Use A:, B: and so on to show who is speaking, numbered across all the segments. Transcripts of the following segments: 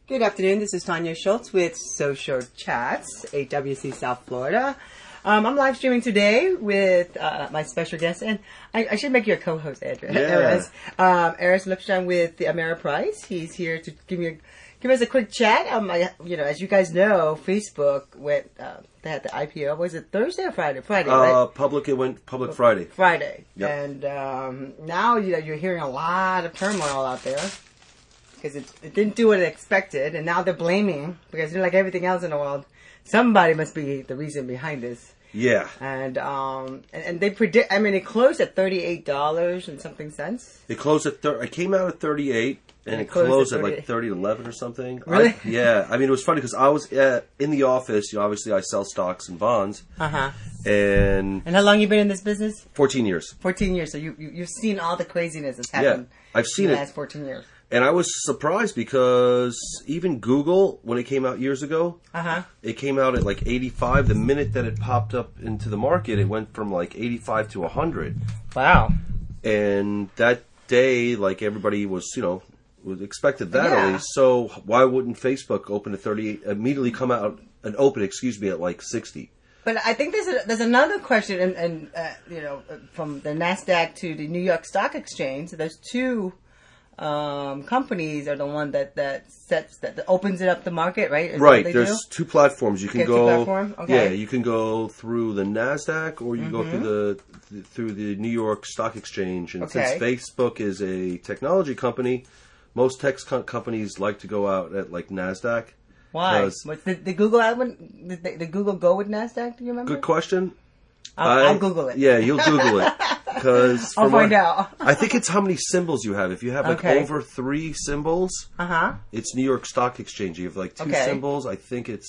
A: Good afternoon. This is Tanya Schultz with Social Chats, HWC South Florida. I'm live streaming today with my special guest, and I should make you a co-host, Aris. Aris Lipstein with the Ameriprise. He's here to give us a quick chat. As you guys know, Facebook went. They had the IPO. Was it Thursday or Friday? Friday, right?
B: It went public Friday.
A: Friday.
B: Yep.
A: And now you're hearing a lot of turmoil out there. Because it didn't do what it expected, and now they're blaming, because like everything else in the world, somebody must be the reason behind this.
B: Yeah.
A: And they predict, it closed at $38 and something cents.
B: It closed at it came out at 38, and it closed at like 30.11 or something.
A: Really?
B: It was funny because I was in the office. Obviously, I sell stocks and bonds.
A: Uh-huh.
B: And
A: how long you been in this business?
B: 14 years.
A: 14 years. So you've seen all the craziness that's happened.
B: Yeah, I've seen
A: in the last 14 years.
B: And I was surprised because even Google, when it came out years ago, it came out at like 85. The minute that it popped up into the market, it went from like 85 to 100.
A: Wow.
B: And that day, like everybody was, expected that at least. So why wouldn't Facebook open at 38, immediately come out and open, at like 60?
A: But I think there's another question, and from the NASDAQ to the New York Stock Exchange, there's two companies are the one that opens it up the market, right?
B: Right. There's two platforms. You can go.
A: Okay.
B: Yeah, you can go through the NASDAQ or you go through the New York Stock Exchange. And since Facebook is a technology company, most tech companies like to go out at like NASDAQ.
A: Why? Did Google did Google go with NASDAQ? Do you remember?
B: Good question.
A: I'll Google it.
B: Yeah, you'll Google it.
A: I'll find out.
B: I think it's how many symbols you have. If you have over 3 symbols, it's New York Stock Exchange. You have like 2 symbols. I think it's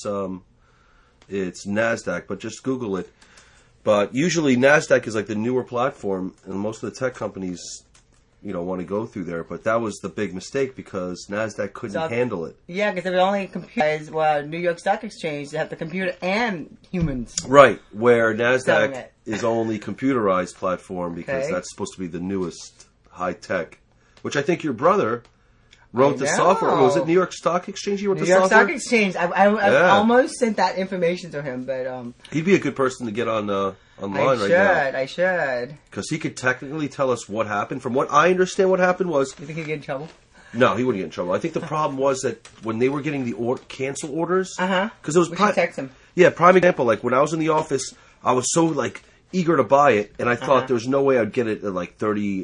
B: NASDAQ, but just Google it. But usually NASDAQ is like the newer platform, and most of the tech companies, want to go through there. But that was the big mistake because NASDAQ couldn't handle it. Yeah, because they're only
A: computers. Well, New York Stock Exchange, they have the computer and humans.
B: Right, where NASDAQ is only computerized platform because that's supposed to be the newest high tech. Which I think your brother wrote the software. Was it New York Stock Exchange you wrote the software?
A: New York Stock Exchange. I almost sent that information to him, but
B: he'd be a good person to get on online right now.
A: I should.
B: Because he could technically tell us what happened. From what I understand, what happened was...
A: You think he'd get in trouble?
B: No, he wouldn't get in trouble. I think the problem was that when they were getting the cancel orders... Because it was...
A: We should text him.
B: Yeah, prime example. Like, when I was in the office, I was so, eager to buy it, and I thought there was no way I'd get it at,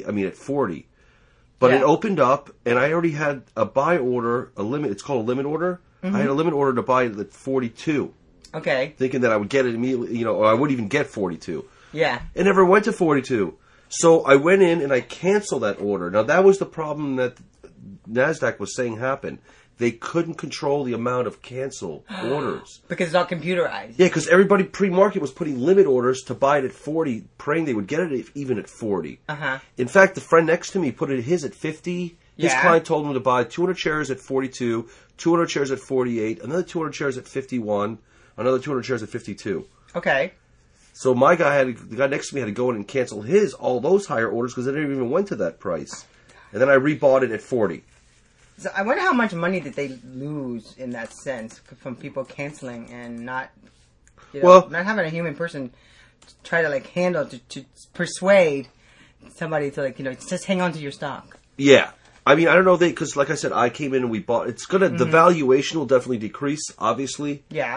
B: 40. But it opened up, and I already had a buy order, a limit. It's called a limit order. I had a limit order to buy it at 42.
A: Okay.
B: Thinking that I would get it immediately, or I wouldn't even get 42.
A: Yeah.
B: It never went to 42. So I went in and I canceled that order. Now, that was the problem that NASDAQ was saying happened. They couldn't control the amount of cancel orders.
A: Because it's all computerized.
B: Yeah, because everybody pre-market was putting limit orders to buy it at 40, praying they would get it even at 40. In fact, the friend next to me put his at 50. His client told him to buy 200 shares at 42, 200 shares at 48, another 200 shares at 51, another 200 shares at 52.
A: Okay.
B: So the guy next to me had to go in and cancel all those higher orders because they never even went to that price. And then I rebought it at 40.
A: So I wonder how much money did they lose in that sense from people canceling and not having a human person try to handle to persuade somebody to just hang on to your stock.
B: Yeah. I don't know, because like I said, I came in and we bought. It's gonna the valuation will definitely decrease, obviously.
A: Yeah.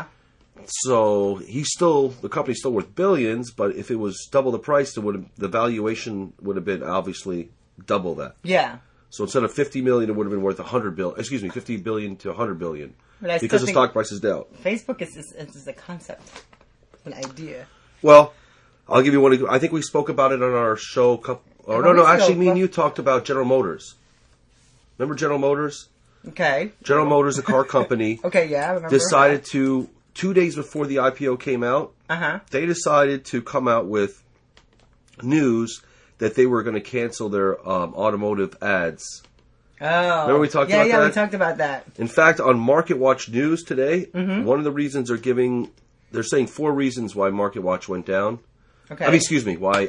B: So the company's still worth billions, but if it was double the price, the valuation would have been obviously double that.
A: Yeah.
B: So instead of $50 million, it would have been worth $50 billion to $100 billion, because the stock price is down.
A: Facebook is a concept, an idea.
B: Well, I'll give you one. I think we spoke about it on our show. Me and you talked about General Motors. Remember General Motors?
A: Okay.
B: General Motors, a car company.
A: Okay, yeah, I remember.
B: Decided to 2 days before the IPO came out. They decided to come out with news that they were going to cancel their automotive ads.
A: Oh.
B: Remember we talked about that?
A: Yeah, we talked about that.
B: In fact, on MarketWatch News today, one of the reasons they're saying 4 reasons why MarketWatch went down.
A: Okay.
B: Why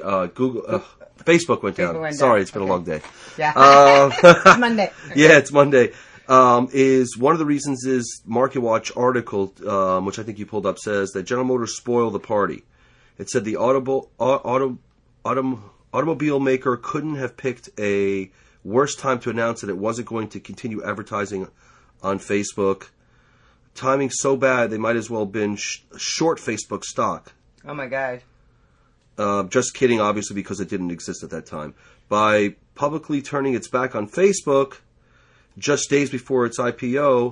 B: Facebook went down. Sorry, it's been a long day.
A: Yeah. It's Monday.
B: Yeah, it's Monday. is one of the reasons is Market Watch article, which I think you pulled up, says that General Motors spoiled the party. It said the automobile maker couldn't have picked a worse time to announce that it wasn't going to continue advertising on Facebook. Timing so bad, they might as well have been short Facebook stock.
A: Oh, my God.
B: Just kidding, obviously, because it didn't exist at that time. By publicly turning its back on Facebook just days before its IPO,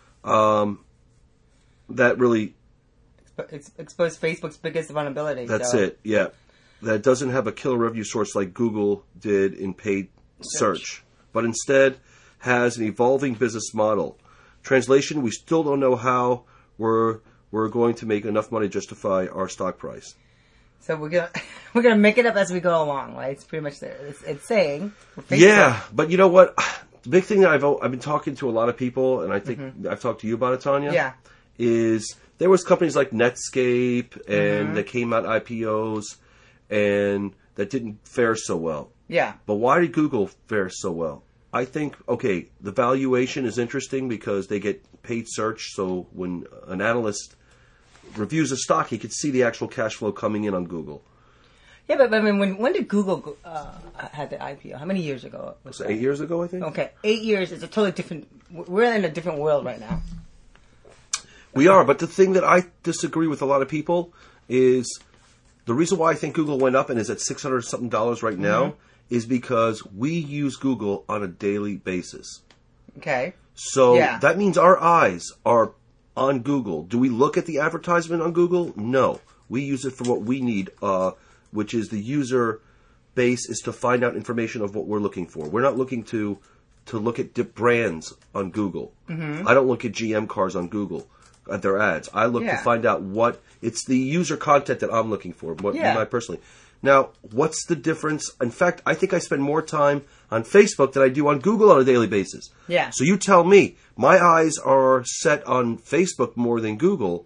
B: that really...
A: exposed Facebook's biggest vulnerability.
B: That's it, yeah. That doesn't have a killer revenue source like Google did in paid search, but instead has an evolving business model. Translation, we still don't know how we're going to make enough money to justify our stock price.
A: So we're gonna make it up as we go along, right? It's pretty much there. It's saying.
B: Yeah, but you know what? The big thing that I've been talking to a lot of people, and I think I've talked to you about it, Tanya.
A: Yeah.
B: Is there was companies like Netscape and that came out IPOs and that didn't fare so well.
A: Yeah.
B: But why did Google fare so well? I think, okay, the valuation is interesting because they get paid search, so when an analyst reviews a stock, he could see the actual cash flow coming in on Google.
A: Yeah, but I mean, when did Google had the IPO? How many years ago?
B: Was it 8 years ago, I think?
A: Okay, 8 years is a totally different... We're in a different world right now.
B: We are, but the thing that I disagree with a lot of people is the reason why I think Google went up and is at $600-something right now is because we use Google on a daily basis.
A: Okay.
B: So that means our eyes are on Google. Do we look at the advertisement on Google? No. We use it for what we need, which is the user base is to find out information of what we're looking for. We're not looking to look at brands on Google. I don't look at GM cars on Google at their ads. I look to find out what it's the user content that I'm looking for. What I personally. Now, what's the difference? In fact, I think I spend more time on Facebook than I do on Google on a daily basis.
A: Yeah.
B: So you tell me, my eyes are set on Facebook more than Google.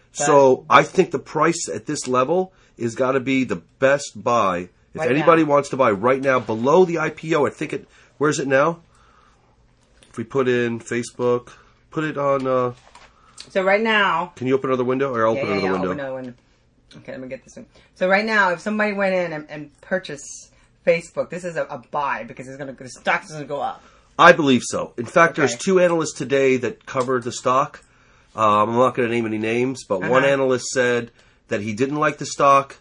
B: So I think the price at this level is got to be the best buy. If anybody wants to buy right now below the IPO, I think where's it now? If we put in Facebook, put it on...
A: so right now...
B: Can you open another window? Or open another window?
A: Open another window. Okay, let me get this one. So right now, if somebody went in and purchased Facebook, this is a buy because the stock is going to go up.
B: I believe so. In fact, there's two analysts today that covered the stock. I'm not going to name any names, but one analyst said that he didn't like the stock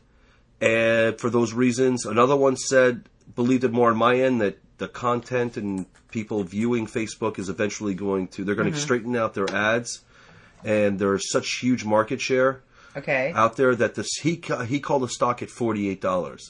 B: and for those reasons. Another one believed it more on my end, that the content and people viewing Facebook is eventually they're going to straighten out their ads. And there's such huge market share out there that he called the stock at $48.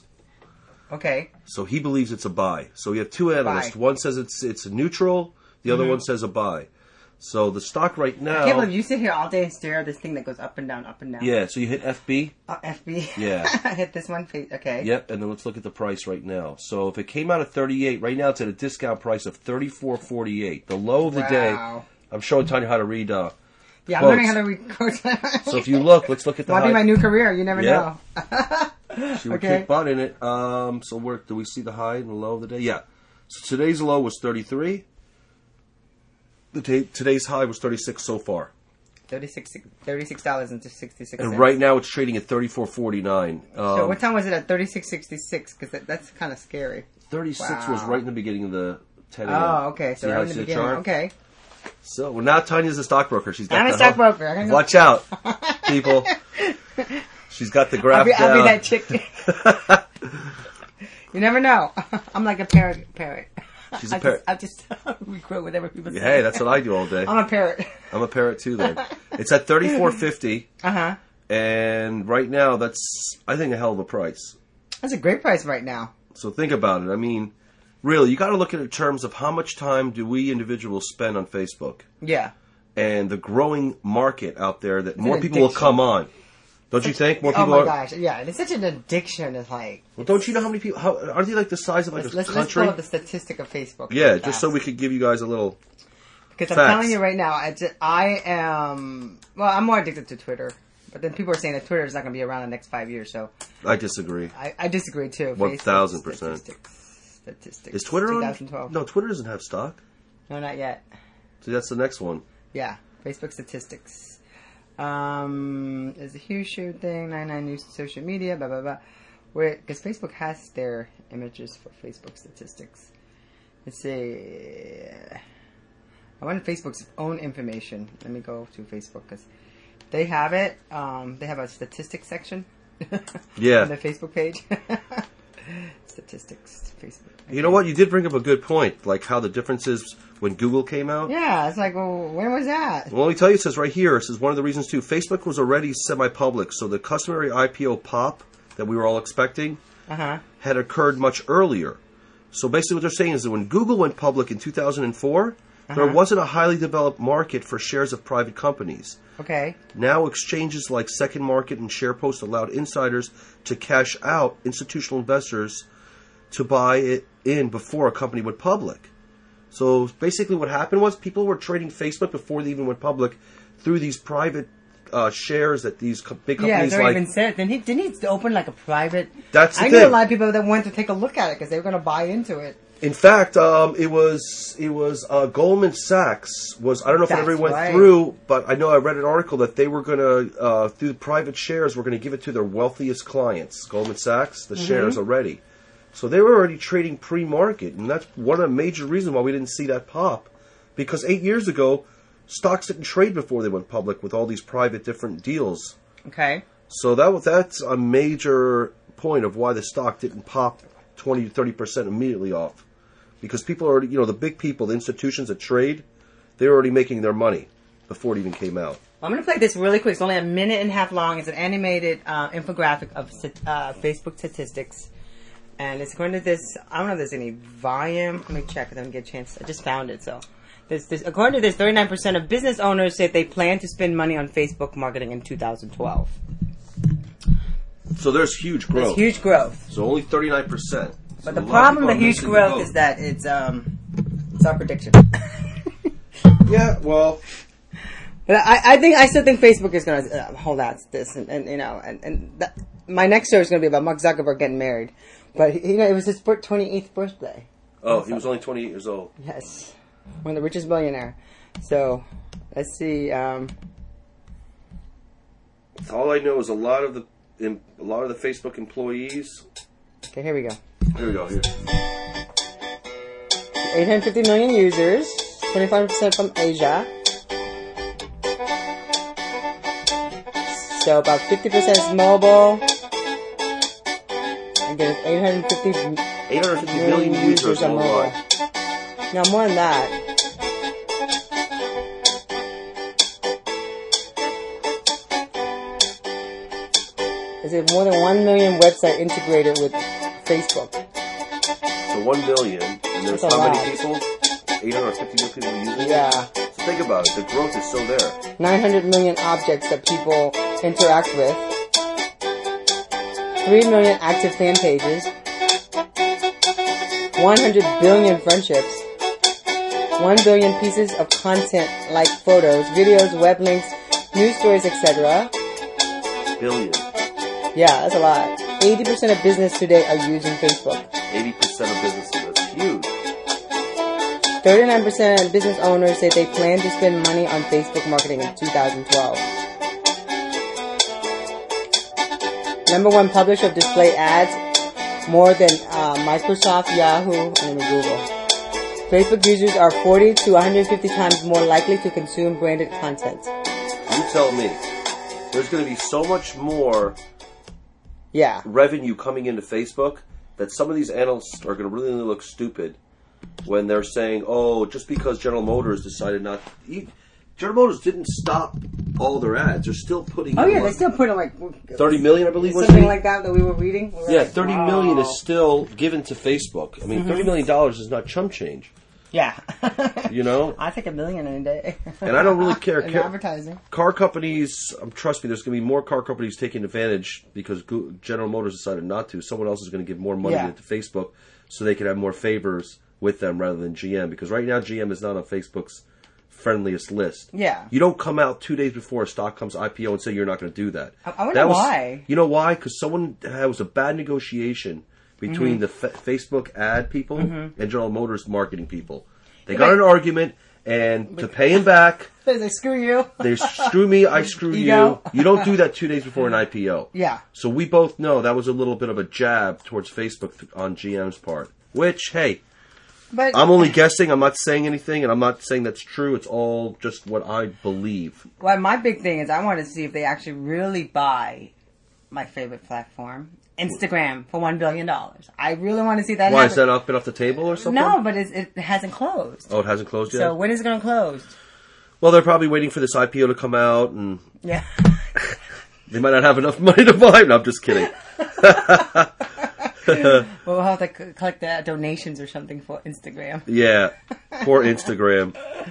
A: Okay.
B: So he believes it's a buy. So we have two analysts. Buy. One says it's neutral. The other one says a buy. So the stock right now...
A: I can't believe you sit here all day and stare at this thing that goes up and down, up and down.
B: Yeah, so you hit FB.
A: FB.
B: Yeah.
A: I hit this one. Okay.
B: Yep, and then let's look at the price right now. So if it came out at 38, right now it's at a discount price of $34.48. The low of the day... I'm showing Tanya how to read...
A: I'm learning how to read quotes.
B: So if you look, let's look at the
A: might be my new career. You never know.
B: She would kick butt in it. So where do we see the high and the low of the day? Yeah. So today's low was 33. Today's high was 36 so far.
A: $36.66.
B: And right now it's trading at $34.49.
A: So what time was it at 36.66? Because that's kind of scary.
B: 36 was right in the beginning of the 10 a.m.
A: Oh, okay. So right in the beginning. Okay.
B: So now Tanya's a stockbroker.
A: I'm a stockbroker.
B: Watch out, people. She's got the graph down.
A: I'll be that chick. You never know. I'm like a parrot.
B: She's a parrot.
A: I just quote whatever people say.
B: Hey, that's what I do all day.
A: I'm a parrot.
B: I'm a parrot too, then. It's at $34.50. And right now, that's, I think, a hell of a price.
A: That's a great price right now.
B: So think about it. I mean, really, you got to look at it in terms of how much time do we individuals spend on Facebook.
A: Yeah.
B: And the growing market out there that more people will come on. Don't you think more people?
A: Oh my gosh, yeah, it's such an addiction. It's like.
B: Well, don't you know how many people? Aren't they like the size of like a country?
A: Let's pull up the statistic of Facebook.
B: Yeah, just so we could give you guys a little.
A: Because I'm telling you right now, I am. Well, I'm more addicted to Twitter, but then people are saying that Twitter is not going to be around in the next 5 years. So.
B: I disagree.
A: I disagree too.
B: 1,000%.
A: Statistics.
B: Is Twitter
A: 2012.
B: on? No, Twitter doesn't have stock.
A: No, not yet.
B: So that's the next one.
A: Yeah, Facebook statistics. There's a huge shoot thing, 99 news social media, blah, blah, blah. Because Facebook has their images for Facebook statistics. Let's see. I want Facebook's own information. Let me go to Facebook because they have it. They have a statistics section.
B: Yeah.
A: On the Facebook page. Statistics, Facebook.
B: You know what? You did bring up a good point, like how the difference is when Google came out.
A: Yeah, it's like, well, when was that?
B: Well, let me tell you, it says right here, it says one of the reasons too, Facebook was already semi-public, so the customary IPO pop that we were all expecting had occurred much earlier. So basically what they're saying is that when Google went public in 2004, there wasn't a highly developed market for shares of private companies.
A: Okay.
B: Now exchanges like Second Market and SharePost allowed insiders to cash out institutional investors to buy it in before a company went public. So basically what happened was people were trading Facebook before they even went public through these private shares that these big companies
A: yeah, even said. Didn't he open like a private...
B: That's the
A: thing. I knew a lot of people that wanted to take a look at it because they were going to buy into it.
B: In fact, it was Goldman Sachs was, I don't know if it ever went through, but I know I read an article that they were going to, through private shares, were going to give it to their wealthiest clients, Goldman Sachs, the shares already. So they were already trading pre-market, and that's one of the major reasons why we didn't see that pop. Because 8 years ago, stocks didn't trade before they went public with all these private different deals.
A: Okay.
B: So that's a major point of why the stock didn't pop 20 to 30% immediately off. Because people are already, the big people, the institutions that trade, they're already making their money before it even came out.
A: Well, I'm going to play this really quick. It's only a minute and a half long. It's an animated infographic of Facebook statistics. And it's according to this, I don't know if there's any volume. Let me check. I didn't get a chance. I just found it. So, according to this, 39% of business owners said they plan to spend money on Facebook marketing in 2012.
B: So there's huge growth.
A: There's huge growth.
B: So only 39%.
A: But the problem with huge growth is that it's our prediction.
B: Yeah, well,
A: but I still think Facebook is going to hold out this, my next show is going to be about Mark Zuckerberg getting married, but it was his 28th birthday.
B: Oh, he was only 28 years old.
A: Yes, one of the richest billionaire. So let's see.
B: All I know is a lot of the Facebook employees.
A: Okay, here we go.
B: Here we go. Here.
A: 850 million users, 25% from Asia. So about 50% is mobile. Again, it's
B: 850 million users on mobile.
A: No, more than that. Is it more than 1 million website integrated with Facebook?
B: So 1 million, and there's how many people? 850 million people using it?
A: Yeah.
B: So think about it, the growth is still there.
A: 900 million objects that people interact with. 3 million active fan pages. 100 billion friendships. 1 billion pieces of content like photos, videos, web links, news stories, etc.
B: Billion.
A: Yeah, that's a lot. 80% of business today are using Facebook.
B: 80% of businesses, that's huge.
A: 39% of business owners say they plan to spend money on Facebook marketing in 2012. Number 1 publisher of display ads, more than Microsoft, Yahoo, and Google. Facebook users are 40 to 150 times more likely to consume branded content.
B: You tell me. There's going to be so much more revenue coming into Facebook that some of these analysts are going to really look stupid when they're saying, oh, just because General Motors decided not to eat. General Motors didn't stop all their ads. They're still putting...
A: Oh, yeah, they're still putting like...
B: 30 million, I believe, was
A: something like that we were reading?
B: Yeah, like, 30 million is still given to Facebook. I mean, $30 million is not chump change.
A: Yeah.
B: I
A: take $1 million in a day.
B: And I don't really care.
A: In advertising.
B: Car companies, trust me, there's going to be more car companies taking advantage because General Motors decided not to. Someone else is going to give more money to Facebook so they can have more favors with them rather than GM. Because right now, GM is not on Facebook's friendliest list.
A: Yeah.
B: You don't come out 2 days before a stock comes IPO and say you're not going to do that.
A: I wonder why.
B: You know why? Because it was a bad negotiation between the Facebook ad people and General Motors marketing people. They got in an argument, And to pay him back,
A: they screw you.
B: They screw me, I screw you. You don't do that 2 days before an IPO.
A: Yeah.
B: So we both know that was a little bit of a jab towards Facebook on GM's part. Which, hey, but I'm only guessing. I'm not saying anything, and I'm not saying that's true. It's all just what I believe.
A: Well, my big thing is I want to see if they actually really buy my favorite platform, Instagram, for $1 billion. I really want to see that.
B: Why, is that been off the table or something?
A: No, but it hasn't closed.
B: Oh, it hasn't closed yet?
A: So when is it going to close?
B: Well, they're probably waiting for this IPO to come out, and
A: yeah,
B: they might not have enough money to buy it. No, I'm just kidding.
A: Well, we'll have to collect the donations or something for Instagram.
B: Yeah, for Instagram.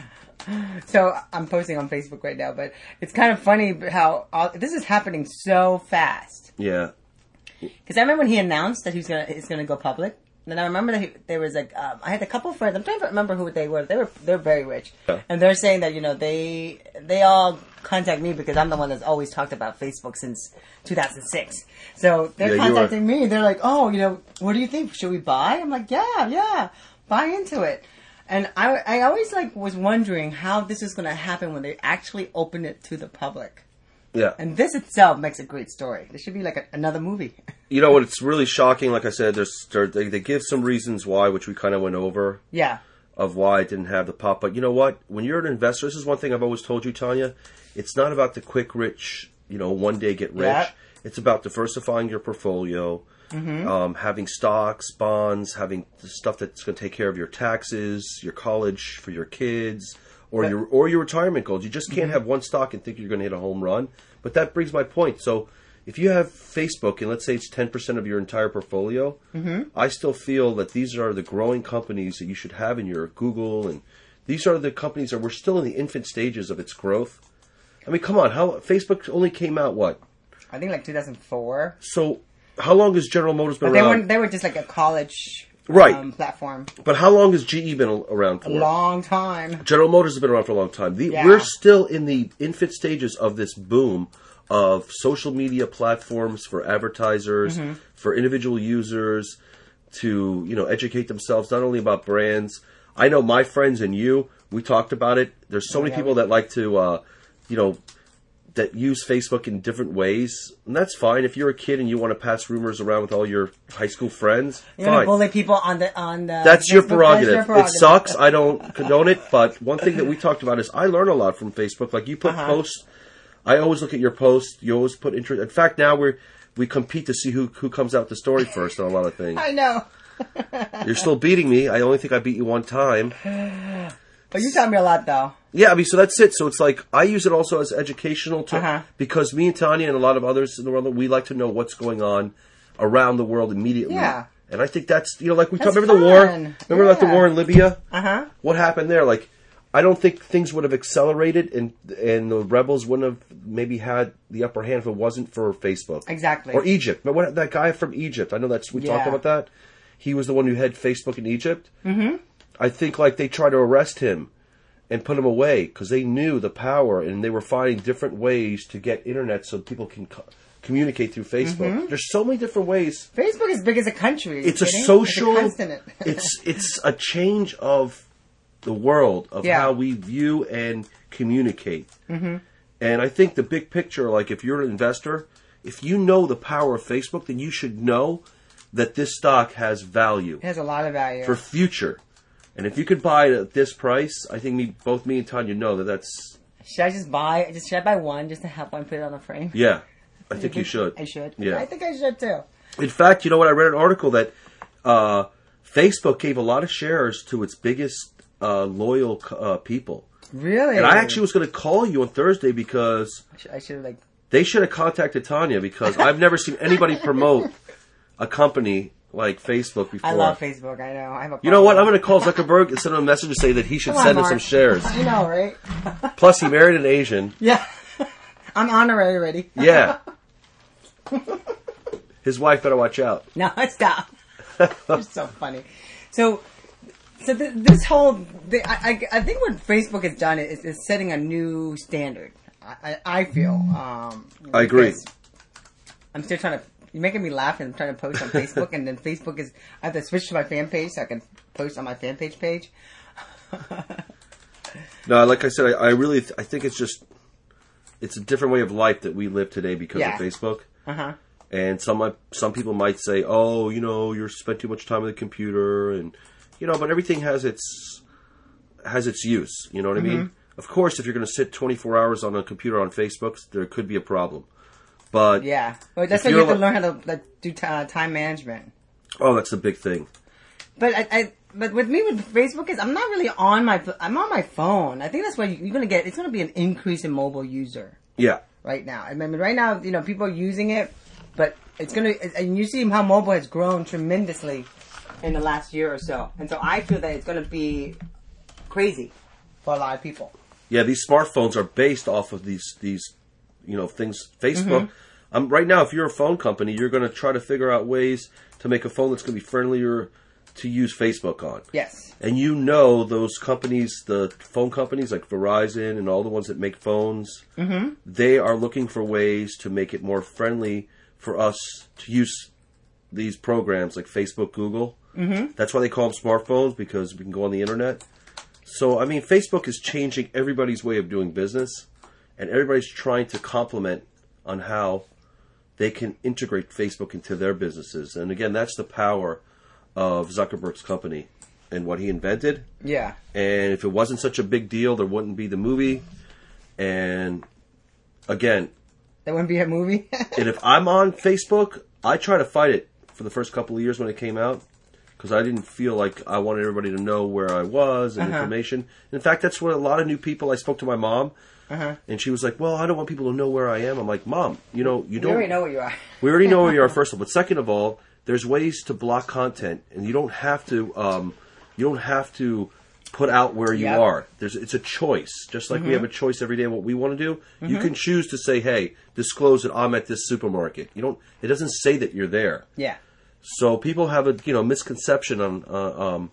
A: So I'm posting on Facebook right now, but it's kind of funny how this is happening so fast.
B: Yeah.
A: Because I remember when he announced that he's gonna go public. And I remember that there was I had a couple of friends. I'm trying to remember who they were. They're very rich, and they're saying that they all contact me because I'm the one that's always talked about Facebook since 2006. So they're contacting me. They're like, oh, what do you think? Should we buy? I'm like, yeah, buy into it. And I always was wondering how this is going to happen when they actually open it to the public.
B: Yeah.
A: And this itself makes a great story. There should be another movie. You
B: know what? It's really shocking. Like I said, they give some reasons why, which we kind of went over.
A: Yeah.
B: Of why it didn't have the pop. But you know what? When you're an investor, this is one thing I've always told you, Tanya. It's not about the quick rich, one day get rich. Yeah. It's about diversifying your portfolio, having stocks, bonds, having the stuff that's going to take care of your taxes, your college for your kids, or your retirement goals. You just can't have one stock and think you're going to hit a home run. But that brings my point. So if you have Facebook, and let's say it's 10% of your entire portfolio, I still feel that these are the growing companies that you should have in your Google, and these are the companies that we're still in the infant stages of its growth. I mean, come on, Facebook only came out, what?
A: I think 2004.
B: So how long has General Motors been around?
A: They were just a college platform.
B: But how long has GE been around for?
A: A long time.
B: General Motors has been around for a long time. We're still in the infant stages of this boom of social media platforms for advertisers, for individual users to, educate themselves not only about brands. I know my friends and you, we talked about it. There's so many people that like to, that use Facebook in different ways. And that's fine. If you're a kid and you want to pass rumors around with all your high school friends,
A: you want to bully people on the
B: That's your prerogative. It sucks. I don't condone it. But one thing that we talked about is I learn a lot from Facebook. Like you put posts. I always look at your posts. You always put interest. In fact, now we compete to see who comes out the story first on a lot of things.
A: I know.
B: You're still beating me. I only think I beat you one time.
A: But you taught me a lot, though.
B: Yeah, I mean, so that's it. So it's I use it also as educational because me and Tanya and a lot of others in the world, we like to know what's going on around the world immediately. Yeah. And I think that's, like we talked, remember the war? Remember about the war in Libya? What happened there? I don't think things would have accelerated and the rebels wouldn't have maybe had the upper hand if it wasn't for Facebook.
A: Exactly.
B: Or Egypt. But that guy from Egypt, I know we talked about that. He was the one who had Facebook in Egypt. I think they tried to arrest him and put him away because they knew the power and they were finding different ways to get internet so people can communicate through Facebook. There's so many different ways.
A: Facebook is big as a country.
B: It's a social. It's a change of the world of how we view and communicate. And I think the big picture, if you're an investor, if you know the power of Facebook, then you should know that this stock has value.
A: It has a lot of value.
B: For future. And if you could buy it at this price, I think both me and Tanya know that's...
A: Should I buy one just to have one put it on a frame?
B: Yeah. I think you should.
A: I should.
B: Yeah.
A: I think I should too.
B: In fact, you know what? I read an article that Facebook gave a lot of shares to its biggest loyal people.
A: Really?
B: And I actually was going to call you on Thursday because...
A: I should have
B: They should have contacted Tanya because I've never seen anybody promote a company like Facebook before.
A: I love Facebook. I know. I have a
B: You know what? I'm going to call Zuckerberg and send him a message to say that he should send us some shares.
A: I know, right?
B: Plus, he married an Asian.
A: Yeah. I'm honorary already.
B: Yeah. His wife better watch out.
A: No, stop. You're so funny. So this whole... I think what Facebook has done is setting a new standard. I feel.
B: I agree.
A: I'm still trying to... You're making me laugh and I'm trying to post on Facebook and then Facebook is... I have to switch to my fan page so I can post on my fan page.
B: No, like I said, I think it's a different way of life that we live today because of Facebook. And some people might say, oh, you spend too much time on the computer, and but everything has its use. You know what I mean? Of course, if you're going to sit 24 hours on a computer on Facebook, there could be a problem. But
A: well, that's why you have to learn how to do time management.
B: Oh, that's the big thing.
A: But but with me with Facebook is I'm not really I'm on my phone. I think that's why you're going to it's going to be an increase in mobile user.
B: Yeah.
A: Right now, I mean, right now, people are using it, but it's going to, and you see how mobile has grown tremendously in the last year or so. And so I feel that it's going to be crazy for a lot of people.
B: Yeah, these smartphones are based off of these things. Facebook. Right now, if you're a phone company, you're going to try to figure out ways to make a phone that's going to be friendlier to use Facebook on.
A: Yes.
B: And those companies, the phone companies like Verizon and all the ones that make phones, they are looking for ways to make it more friendly for us to use these programs like Facebook, Google. That's why they call them smartphones, because we can go on the internet. So, I mean, Facebook is changing everybody's way of doing business, and everybody's trying to complement on how they can integrate Facebook into their businesses. And again, that's the power of Zuckerberg's company and what he invented.
A: Yeah.
B: And if it wasn't such a big deal, there wouldn't be the movie. And again,
A: there wouldn't be a movie.
B: And if I'm on Facebook, I try to fight it for the first couple of years when it came out, because I didn't feel like I wanted everybody to know where I was and information. In fact, that's what a lot of new people. I spoke to my mom, and she was like, "Well, I don't want people to know where I am." I'm like, "Mom, you don't. We
A: already know where you are.
B: We already know where you are. First of all, but second of all, there's ways to block content, and you don't have to. You don't have to put out where you are. It's a choice. Just like we have a choice every day of what we want to do. You can choose to say, "Hey, disclose that I'm at this supermarket." You don't. It doesn't say that you're there.
A: Yeah.
B: So people have a misconception on.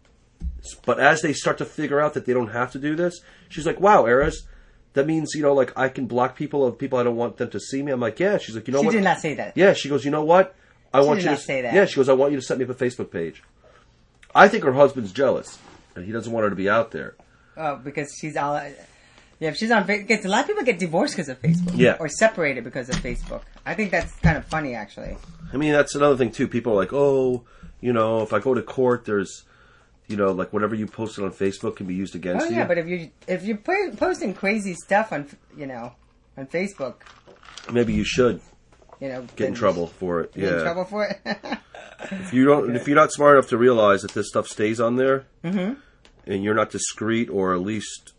B: But as they start to figure out that they don't have to do this, she's like, "Wow, Eris, that means like I can block people of people I don't want them to see me." I'm like, "Yeah." She's like, "You know what?"
A: She did not say that.
B: Yeah, she goes, "You know what? I want you to
A: say that."
B: Yeah, she goes, "I want you to set me up a Facebook page." I think her husband's jealous, and he doesn't want her to be out there.
A: Oh, because she's all. Yeah, if she's on Facebook, a lot of people get divorced because of Facebook.
B: Yeah.
A: Or separated because of Facebook. I think that's kind of funny, actually.
B: I mean, that's another thing, too. People are like, oh, if I go to court, there's, like whatever you posted on Facebook can be used against you.
A: Oh, yeah, but if you're posting crazy stuff on Facebook.
B: Maybe you should get in trouble for it.
A: Get in trouble for it?
B: If you're not smart enough to realize that this stuff stays on there, and you're not discreet or at least,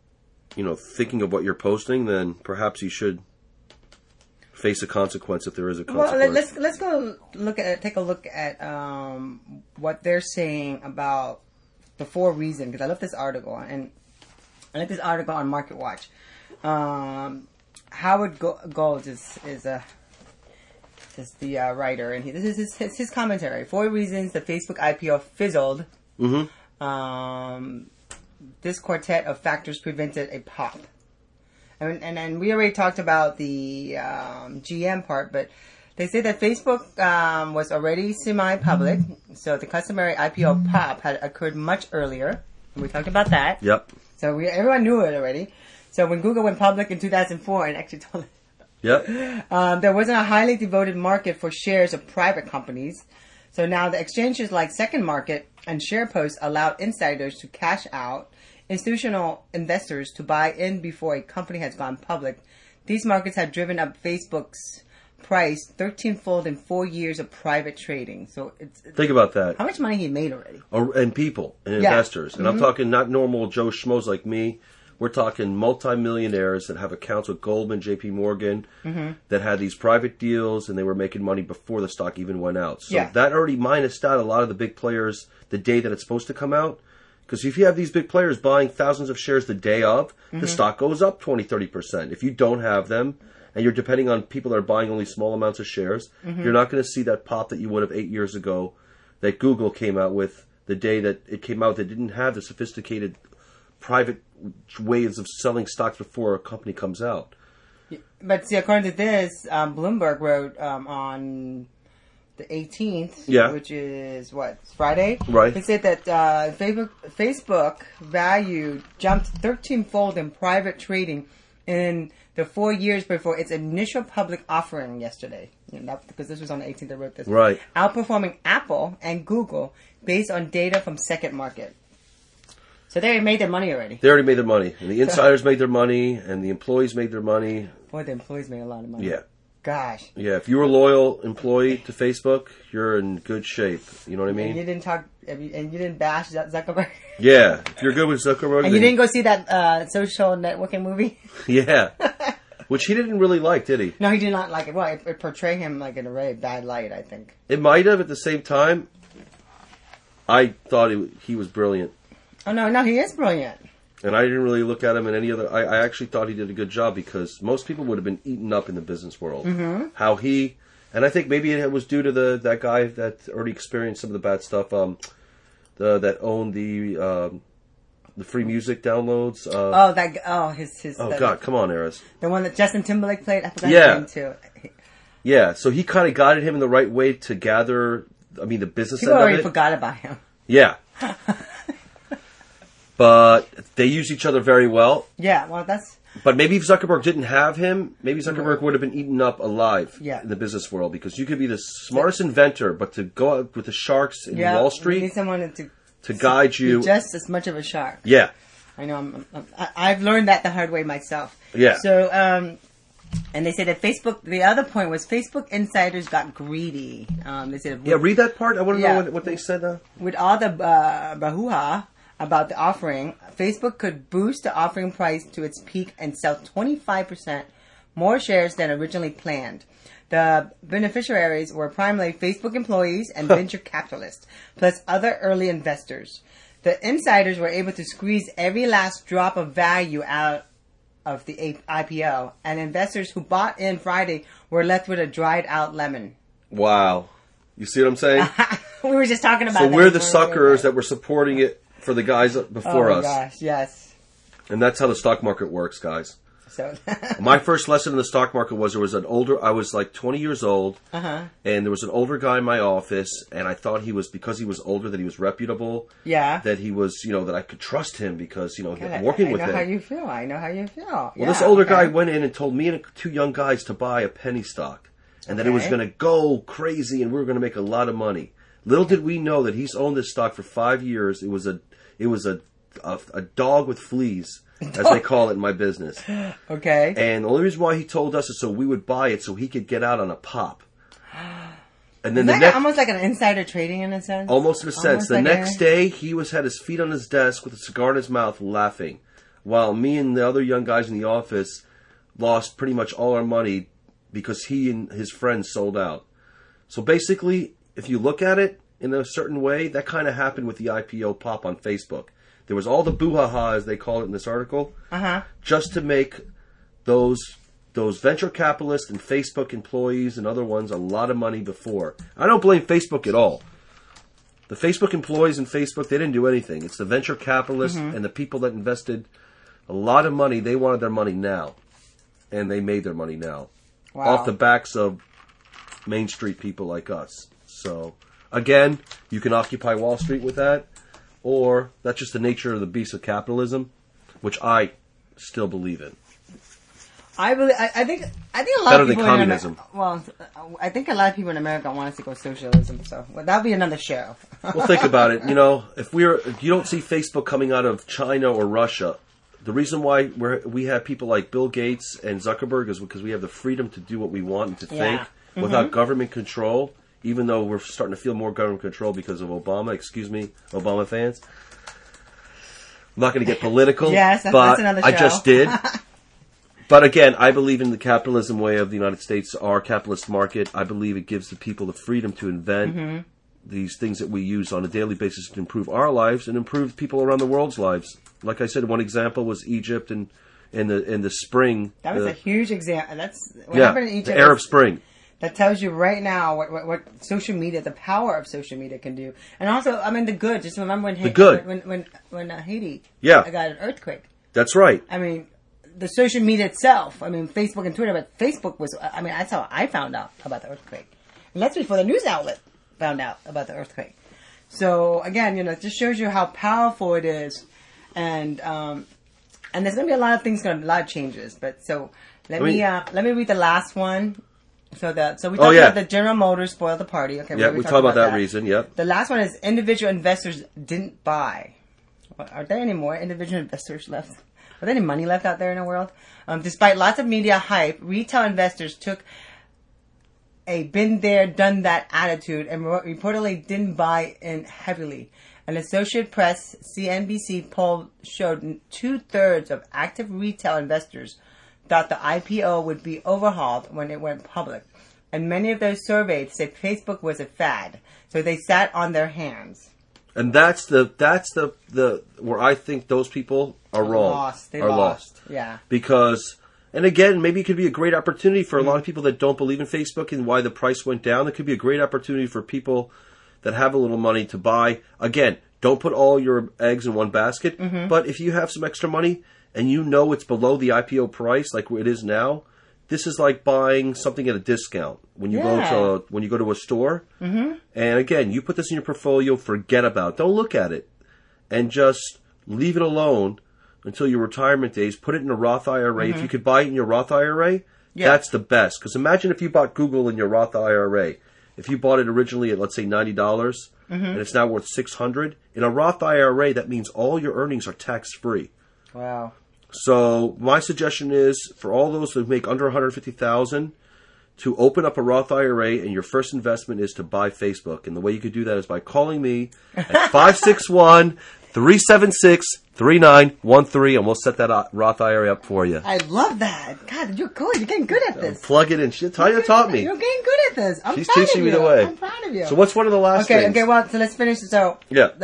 B: thinking of what you're posting, then perhaps you should face a consequence if there is a consequence.
A: Well, let's go take a look at what they're saying about the 4 reasons, because I love this article, and I like this article on Market Watch. Howard Gold is the writer, and this is his commentary. 4 reasons the Facebook IPO fizzled. This quartet of factors prevented a pop. And we already talked about the GM part, but they say that Facebook was already semi-public, so the customary IPO pop had occurred much earlier. And we talked about that.
B: Yep.
A: So everyone knew it already. So when Google went public in 2004 and actually told
B: Yep.
A: there wasn't a highly devoted market for shares of private companies. So now the exchanges like Second Market and SharePost allowed insiders to cash out, institutional investors to buy in before a company has gone public. These markets have driven up Facebook's price 13-fold in 4 years of private trading. So
B: think about that.
A: How much money he made already?
B: And people and investors. And I'm talking not normal Joe Schmoes like me. We're talking multimillionaires that have accounts with Goldman, JP Morgan, that had these private deals, and they were making money before the stock even went out. So that already minused out a lot of the big players the day that it's supposed to come out. Because if you have these big players buying thousands of shares the day of, the stock goes up 20, 30%. If you don't have them, and you're depending on people that are buying only small amounts of shares, you're not going to see that pop that you would have 8 years ago that Google came out with the day that it came out. They didn't have the sophisticated private ways of selling stocks before a company comes out.
A: But see, according to this, Bloomberg wrote on the 18th,
B: yeah.
A: which is what, Friday?
B: Right.
A: They said that Facebook value jumped 13-fold in private trading in the 4 years before its initial public offering yesterday. Because this was on the 18th they wrote this.
B: Right.
A: Outperforming Apple and Google based on data from Second Market. So they already made their money already.
B: They already made their money. And the insiders made their money, and the employees made their money.
A: Boy, the employees made a lot of money.
B: Yeah.
A: Gosh.
B: Yeah, if you were a loyal employee to Facebook, you're in good shape. You know what I mean?
A: And you didn't and you didn't bash Zuckerberg.
B: Yeah, if you're good with Zuckerberg.
A: And you didn't go see that social networking movie?
B: Yeah. Which he didn't really like, did he?
A: No, he did not like it. Well, it portrayed him like in a very bad light, I think.
B: It might have. At the same time, I thought he was brilliant.
A: Oh, no, he is brilliant.
B: And I didn't really look at him in any other... I actually thought he did a good job because most people would have been eaten up in the business world.
A: Mm-hmm.
B: How he... And I think maybe it was due to that guy that already experienced some of the bad stuff, that owned the free music downloads.
A: His...
B: Oh, God, come on, Eris.
A: The one that Justin Timberlake played? I forgot his name, too.
B: Yeah, so he kind of guided him in the right way to gather, the business
A: People
B: end of it.
A: already forgot about him.
B: Yeah. But they use each other very well.
A: Yeah, well, that's...
B: But maybe if Zuckerberg didn't have him, maybe Zuckerberg would have been eaten up alive in the business world. Because you could be the smartest inventor, but to go out with the sharks in Wall Street...
A: you need someone
B: to guide you...
A: Be just as much of a shark.
B: Yeah.
A: I know. I've learned that the hard way myself.
B: Yeah.
A: So, and they said that Facebook... The other point was Facebook insiders got greedy. They said...
B: read that part. I want to know what they said.
A: With all the brouhaha about the offering, Facebook could boost the offering price to its peak and sell 25% more shares than originally planned. The beneficiaries were primarily Facebook employees and venture capitalists, plus other early investors. The insiders were able to squeeze every last drop of value out of the IPO, and investors who bought in Friday were left with a dried out lemon.
B: Wow. You see what I'm saying?
A: We were just talking about
B: that. So we're the suckers
A: that
B: were supporting it for the guys before us.
A: Oh, gosh, yes.
B: And that's how the stock market works, guys.
A: So
B: my first lesson in the stock market was I was like 20 years old, and there was an older guy in my office, and I thought because he was older, that he was reputable.
A: Yeah.
B: That he was, that I could trust him because, I'm working with him.
A: I know how you feel.
B: Well, this older guy went in and told me and two young guys to buy a penny stock, and that it was going to go crazy, and we were going to make a lot of money. Little did we know that he's owned this stock for 5 years. It was a dog with fleas, as they call it in my business.
A: Okay.
B: And the only reason why he told us is so we would buy it so he could get out on a pop. And then
A: almost like an insider trading in a sense?
B: Almost in a sense. The next day, he had his feet on his desk with a cigar in his mouth laughing, while me and the other young guys in the office lost pretty much all our money because he and his friends sold out. So basically, if you look at it in a certain way, that kind of happened with the IPO pop on Facebook. There was all the brouhaha, as they call it in this article, just to make those venture capitalists and Facebook employees and other ones a lot of money before. I don't blame Facebook at all. The Facebook employees in Facebook, they didn't do anything. It's the venture capitalists and the people that invested a lot of money. They wanted their money now. And they made their money now.
A: Wow.
B: Off the backs of Main Street people like us. So, again, you can occupy Wall Street with that. Or that's just the nature of the beast of capitalism, which I still believe in.
A: I think a lot
B: better
A: of people
B: than communism.
A: I think a lot of people in America want us to go socialism. So that'll be another show.
B: Well, think about it. If you don't see Facebook coming out of China or Russia, the reason why we have people like Bill Gates and Zuckerberg is because we have the freedom to do what we want and to think without government control. Even though we're starting to feel more government control because of Obama. Excuse me, Obama fans. I'm not going to get political.
A: Yes, that's another show.
B: I just did. But again, I believe in the capitalism way of the United States, our capitalist market. I believe it gives the people the freedom to invent these things that we use on a daily basis to improve our lives and improve people around the world's lives. Like I said, one example was Egypt and in the spring.
A: That was a huge example. What happened in Egypt.
B: The Arab Spring.
A: That tells you right now what social media, the power of social media can do. And also, I mean, the good. Just remember when Haiti got an earthquake.
B: That's right.
A: I mean, the social media itself. I mean, Facebook and Twitter, but Facebook was, that's how I found out about the earthquake. And that's before the news outlet found out about the earthquake. So again, it just shows you how powerful it is, and there's gonna be a lot of things, a lot of changes. But so let me read the last one. So we talked about the General Motors spoiled the party. Okay,
B: yeah, we talked about that reason. Yep.
A: The last one is individual investors didn't buy. Are there any more individual investors left? Are there any money left out there in the world? Despite lots of media hype, retail investors took a been there, done that attitude and reportedly didn't buy in heavily. An Associated Press CNBC poll showed 2/3 of active retail investors thought the IPO would be overhauled when it went public. And many of those surveyed said Facebook was a fad. So they sat on their hands.
B: And that's the where I think those people are wrong.
A: They lost.
B: Yeah. Because, and again, maybe it could be a great opportunity for a lot of people that don't believe in Facebook and why the price went down. It could be a great opportunity for people that have a little money to buy. Again, don't put all your eggs in one basket. Mm-hmm. But if you have some extra money and it's below the IPO price like it is now, this is like buying something at a discount when you go to a store. Mm-hmm. And again, you put this in your portfolio, forget about it. Don't look at it. And just leave it alone until your retirement days. Put it in a Roth IRA. Mm-hmm. If you could buy it in your Roth IRA, that's the best. Because imagine if you bought Google in your Roth IRA. If you bought it originally at, let's say, $90, and it's now worth $600, in a Roth IRA, that means all your earnings are tax-free.
A: Wow.
B: So my suggestion is for all those who make under $150,000 to open up a Roth IRA, and your first investment is to buy Facebook. And the way you could do that is by calling me at 561-376-3913, and we'll set that Roth IRA up for you.
A: I love that. God, you're good. You're getting good at this.
B: Plug it in. Tanya taught me.
A: You're getting good at this.
B: She's teaching me the way.
A: I'm proud of you.
B: So what's one of the last things?
A: Okay, well, so let's finish. So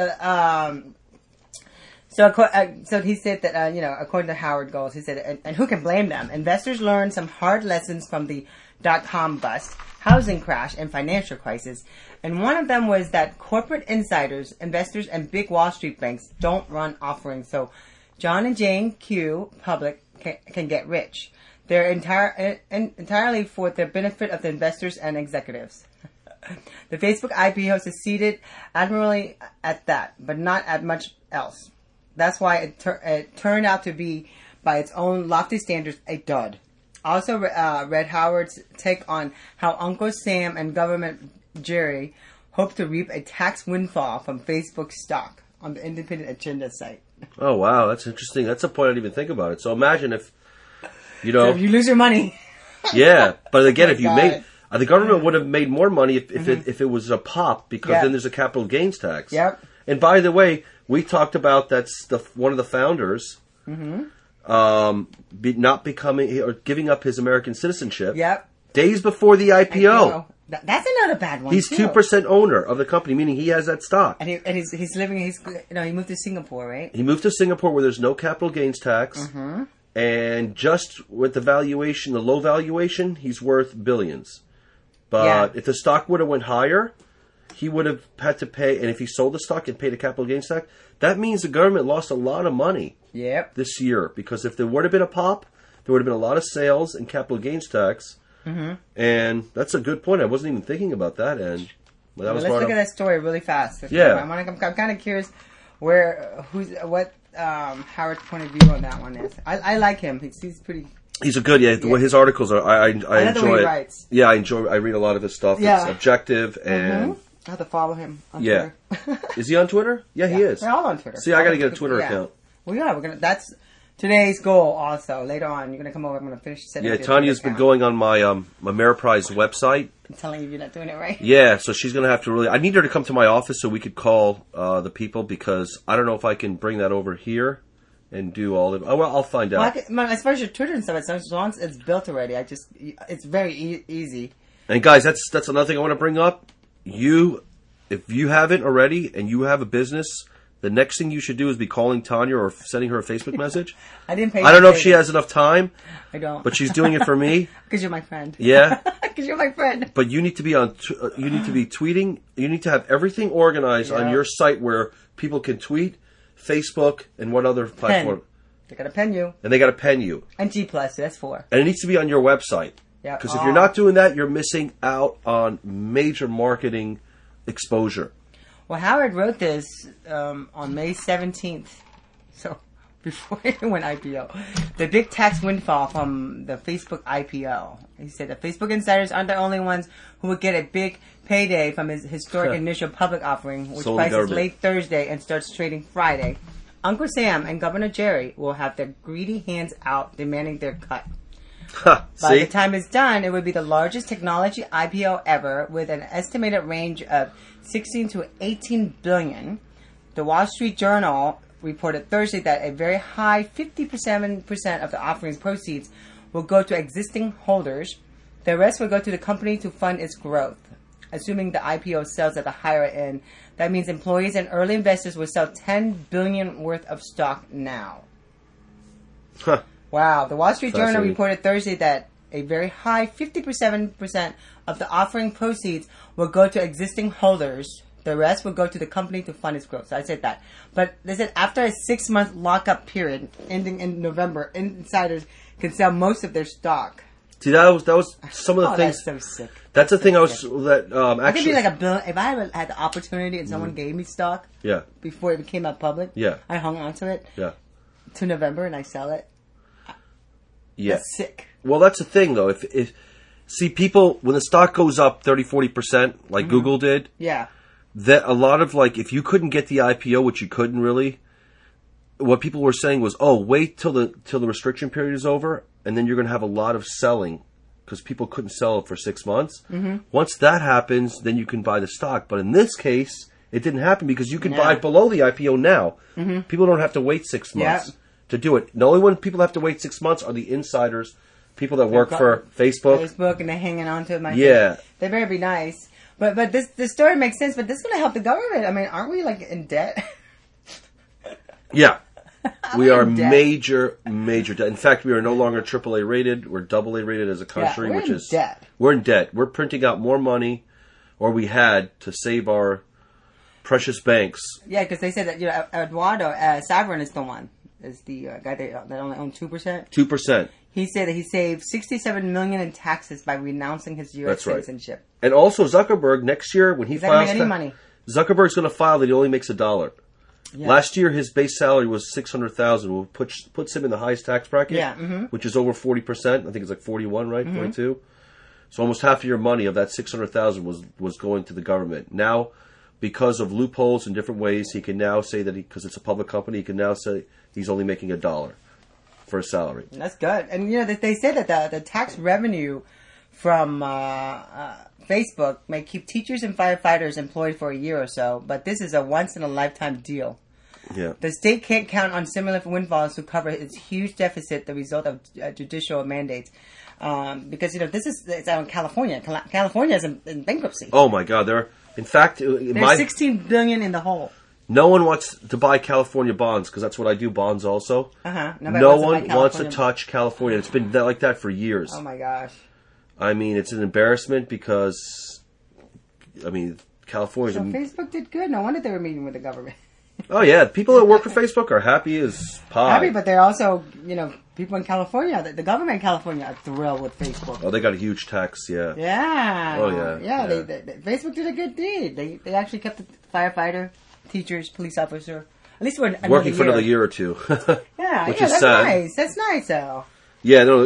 A: So he said that, according to Howard Goals, he said, and who can blame them? Investors learned some hard lessons from the dot-com bust, housing crash, and financial crisis. And one of them was that corporate insiders, investors, and big Wall Street banks don't run offerings. So John and Jane Q. Public can get rich. They're entirely for the benefit of the investors and executives. The Facebook IPO succeeded admirably at that, but not at much else. That's why it turned out to be, by its own lofty standards, a dud. Also read Howard's take on how Uncle Sam and Government Jerry hope to reap a tax windfall from Facebook stock on the Independent Agenda site.
B: Oh, wow. That's interesting. That's a point I didn't even think about it. So imagine if,
A: So if you lose your money.
B: Yeah. But again, if you made... the government would have made more money if it was a pop, because then there's a capital gains tax.
A: Yep.
B: And by the way, we talked about one of the founders not becoming or giving up his American citizenship.
A: Yep.
B: Days before the IPO.
A: That's another bad one.
B: He's 2% owner of the company, meaning he has that stock.
A: And he's living. He moved to Singapore, right?
B: He moved to Singapore where there's no capital gains tax, and just with the valuation, the low valuation, he's worth billions. But if the stock would have went higher, he would have had to pay, and if he sold the stock and paid a capital gains tax, that means the government lost a lot of money this year. Because if there would have been a pop, there would have been a lot of sales and capital gains tax. Mm-hmm. And that's a good point. I wasn't even thinking about that. And
A: let's look at that story really fast. I'm kind of curious what Howard's point of view on that one is. I like him. He's pretty...
B: He's a good, his articles are, I enjoy it.
A: Writes.
B: Yeah, I read a lot of his stuff. Yeah. It's objective and...
A: I have to follow him on Twitter.
B: Is he on Twitter? Yeah, he is.
A: They're all on Twitter.
B: See, I got to get a Twitter account.
A: Well, that's today's goal also. Later on, you're going to come over, I'm going to finish setting up your
B: Tanya's been going on my Ameriprise website.
A: I'm telling you, you're not doing it right.
B: Yeah, so she's going to have to really... I need her to come to my office so we could call the people, because I don't know if I can bring that over here and do all of... well, I'll find out.
A: As far as your Twitter and stuff, as long as it's built already, it's very easy.
B: And guys, that's another thing I want to bring up. If you haven't already and you have a business, the next thing you should do is be calling Tanya or sending her a Facebook message.
A: I don't
B: know if she has enough time.
A: I don't.
B: But she's doing it for me.
A: Because you're my friend.
B: Yeah.
A: Because you're my friend.
B: But you need to be you need to be tweeting. You need to have everything organized on your site where people can tweet, Facebook, and what other platform?
A: They got to pen you.
B: And they got to pen you.
A: And G+, that's 4.
B: And it needs to be on your website.
A: Yeah.
B: Because if you're not doing that, you're missing out on major marketing exposure.
A: Well, Howard wrote this on May 17th, so before it went IPO. The big tax windfall from the Facebook IPO. He said that Facebook insiders aren't the only ones who would get a big payday from his historic initial public offering, which prices late Thursday and starts trading Friday. Uncle Sam and Governor Jerry will have their greedy hands out demanding their cut. By the time it's done, it would be the largest technology IPO ever, with an estimated range of 16 to 18 billion. The Wall Street Journal reported Thursday that a very high 57% of the offering's proceeds will go to existing holders. The rest will go to the company to fund its growth. Assuming the IPO sells at the higher end, that means employees and early investors will sell $10 billion worth of stock now.
B: Huh.
A: Wow. The Wall Street Journal reported Thursday that a very high 57% of the offering proceeds will go to existing holders. The rest will go to the company to fund its growth. So I said that. But they said after a 6-month lockup period ending in November, insiders can sell most of their stock.
B: See, that was some of the things.
A: That's so sick.
B: That's the thing actually.
A: I could be like $1 billion. If I had the opportunity and someone gave me stock before it came out public, I hung on to it to November and I sell it. That's sick.
B: Well, that's the thing, though. If see, people, when the stock goes up 30, 40%, like Google did, that a lot of, like, if you couldn't get the IPO, which you couldn't really, what people were saying was, wait till the restriction period is over, and then you're going to have a lot of selling, because people couldn't sell it for 6 months. Once that happens, then you can buy the stock. But in this case, it didn't happen because you can buy below the IPO now. People don't have to wait 6 months. To do it. The only one people have to wait 6 months are the insiders, people that work for Facebook.
A: And they're hanging on to it. They better be nice. But this story makes sense, but this is going to help the government. I mean, aren't we, like, in debt?
B: Yeah. We are major debt. In fact, we are no longer AAA rated. We're AA rated as a country,
A: we're in debt.
B: We're in debt. We're printing out more money, or we had, to save our precious banks.
A: Yeah, because they said that, Eduardo Saverin is the one. Is the guy that only owned 2%?
B: 2%.
A: He said that he saved $67 million in taxes by renouncing his U.S. citizenship.
B: And also Zuckerberg, next year when he files,
A: any money.
B: Zuckerberg's going to file that he only makes $1. Yeah. Last year his base salary was $600,000, which puts him in the highest tax bracket, which is over 40%. I think it's like 41, right? 42. So almost half of your money of that $600,000 was going to the government. Now, because of loopholes in different ways, he can now say that because it's a public company, he can now say he's only making $1 for a salary.
A: That's good. And, they say that the tax revenue from Facebook may keep teachers and firefighters employed for a year or so, but this is a once-in-a-lifetime deal.
B: Yeah.
A: The state can't count on similar windfalls to cover its huge deficit, the result of judicial mandates. Because, it's out in California. California is in bankruptcy.
B: Oh, my God. There's
A: $16 billion in the hole.
B: No one wants to buy California bonds, because that's what I do, bonds also. No one wants to touch California. It's been like that for years.
A: Oh, my gosh.
B: I mean, it's an embarrassment because, California's...
A: So Facebook did good. No wonder they were meeting with the government.
B: Oh, yeah. People that work for Facebook are happy as pie.
A: Happy, but they're also, people in California, the government in California are thrilled with Facebook.
B: Oh, they got a huge tax,
A: Yeah.
B: Oh, yeah.
A: Yeah, they Facebook did a good deed. They actually kept the firefighter, teachers, police officer, at least for
B: working for another year or two. Which is
A: that's
B: sad.
A: Nice. That's nice, though.
B: Yeah, no,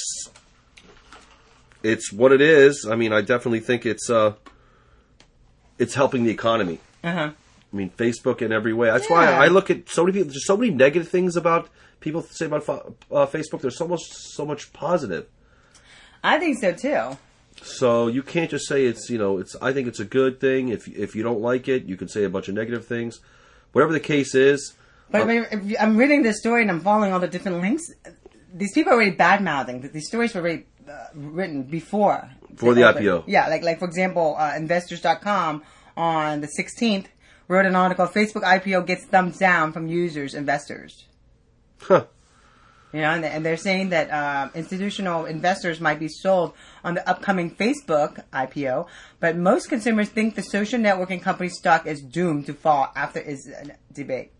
B: it's what it is. I mean, I definitely think it's helping the economy. I mean, Facebook in every way. That's why I look at so many people. There's so many negative things about people say about Facebook. There's so much positive.
A: I think so too.
B: So you can't just say it's I think it's a good thing. If you don't like it, you can say a bunch of negative things. Whatever the case is.
A: But if I'm reading this story and I'm following all the different links. These people are already bad-mouthing. These stories were already written before
B: the IPO.
A: Yeah, like for example, Investors.com on the 16th wrote an article, Facebook IPO gets thumbs down from users, investors.
B: Huh.
A: And they're saying that institutional investors might be sold on the upcoming Facebook IPO, but most consumers think the social networking company's stock is doomed to fall after its debate.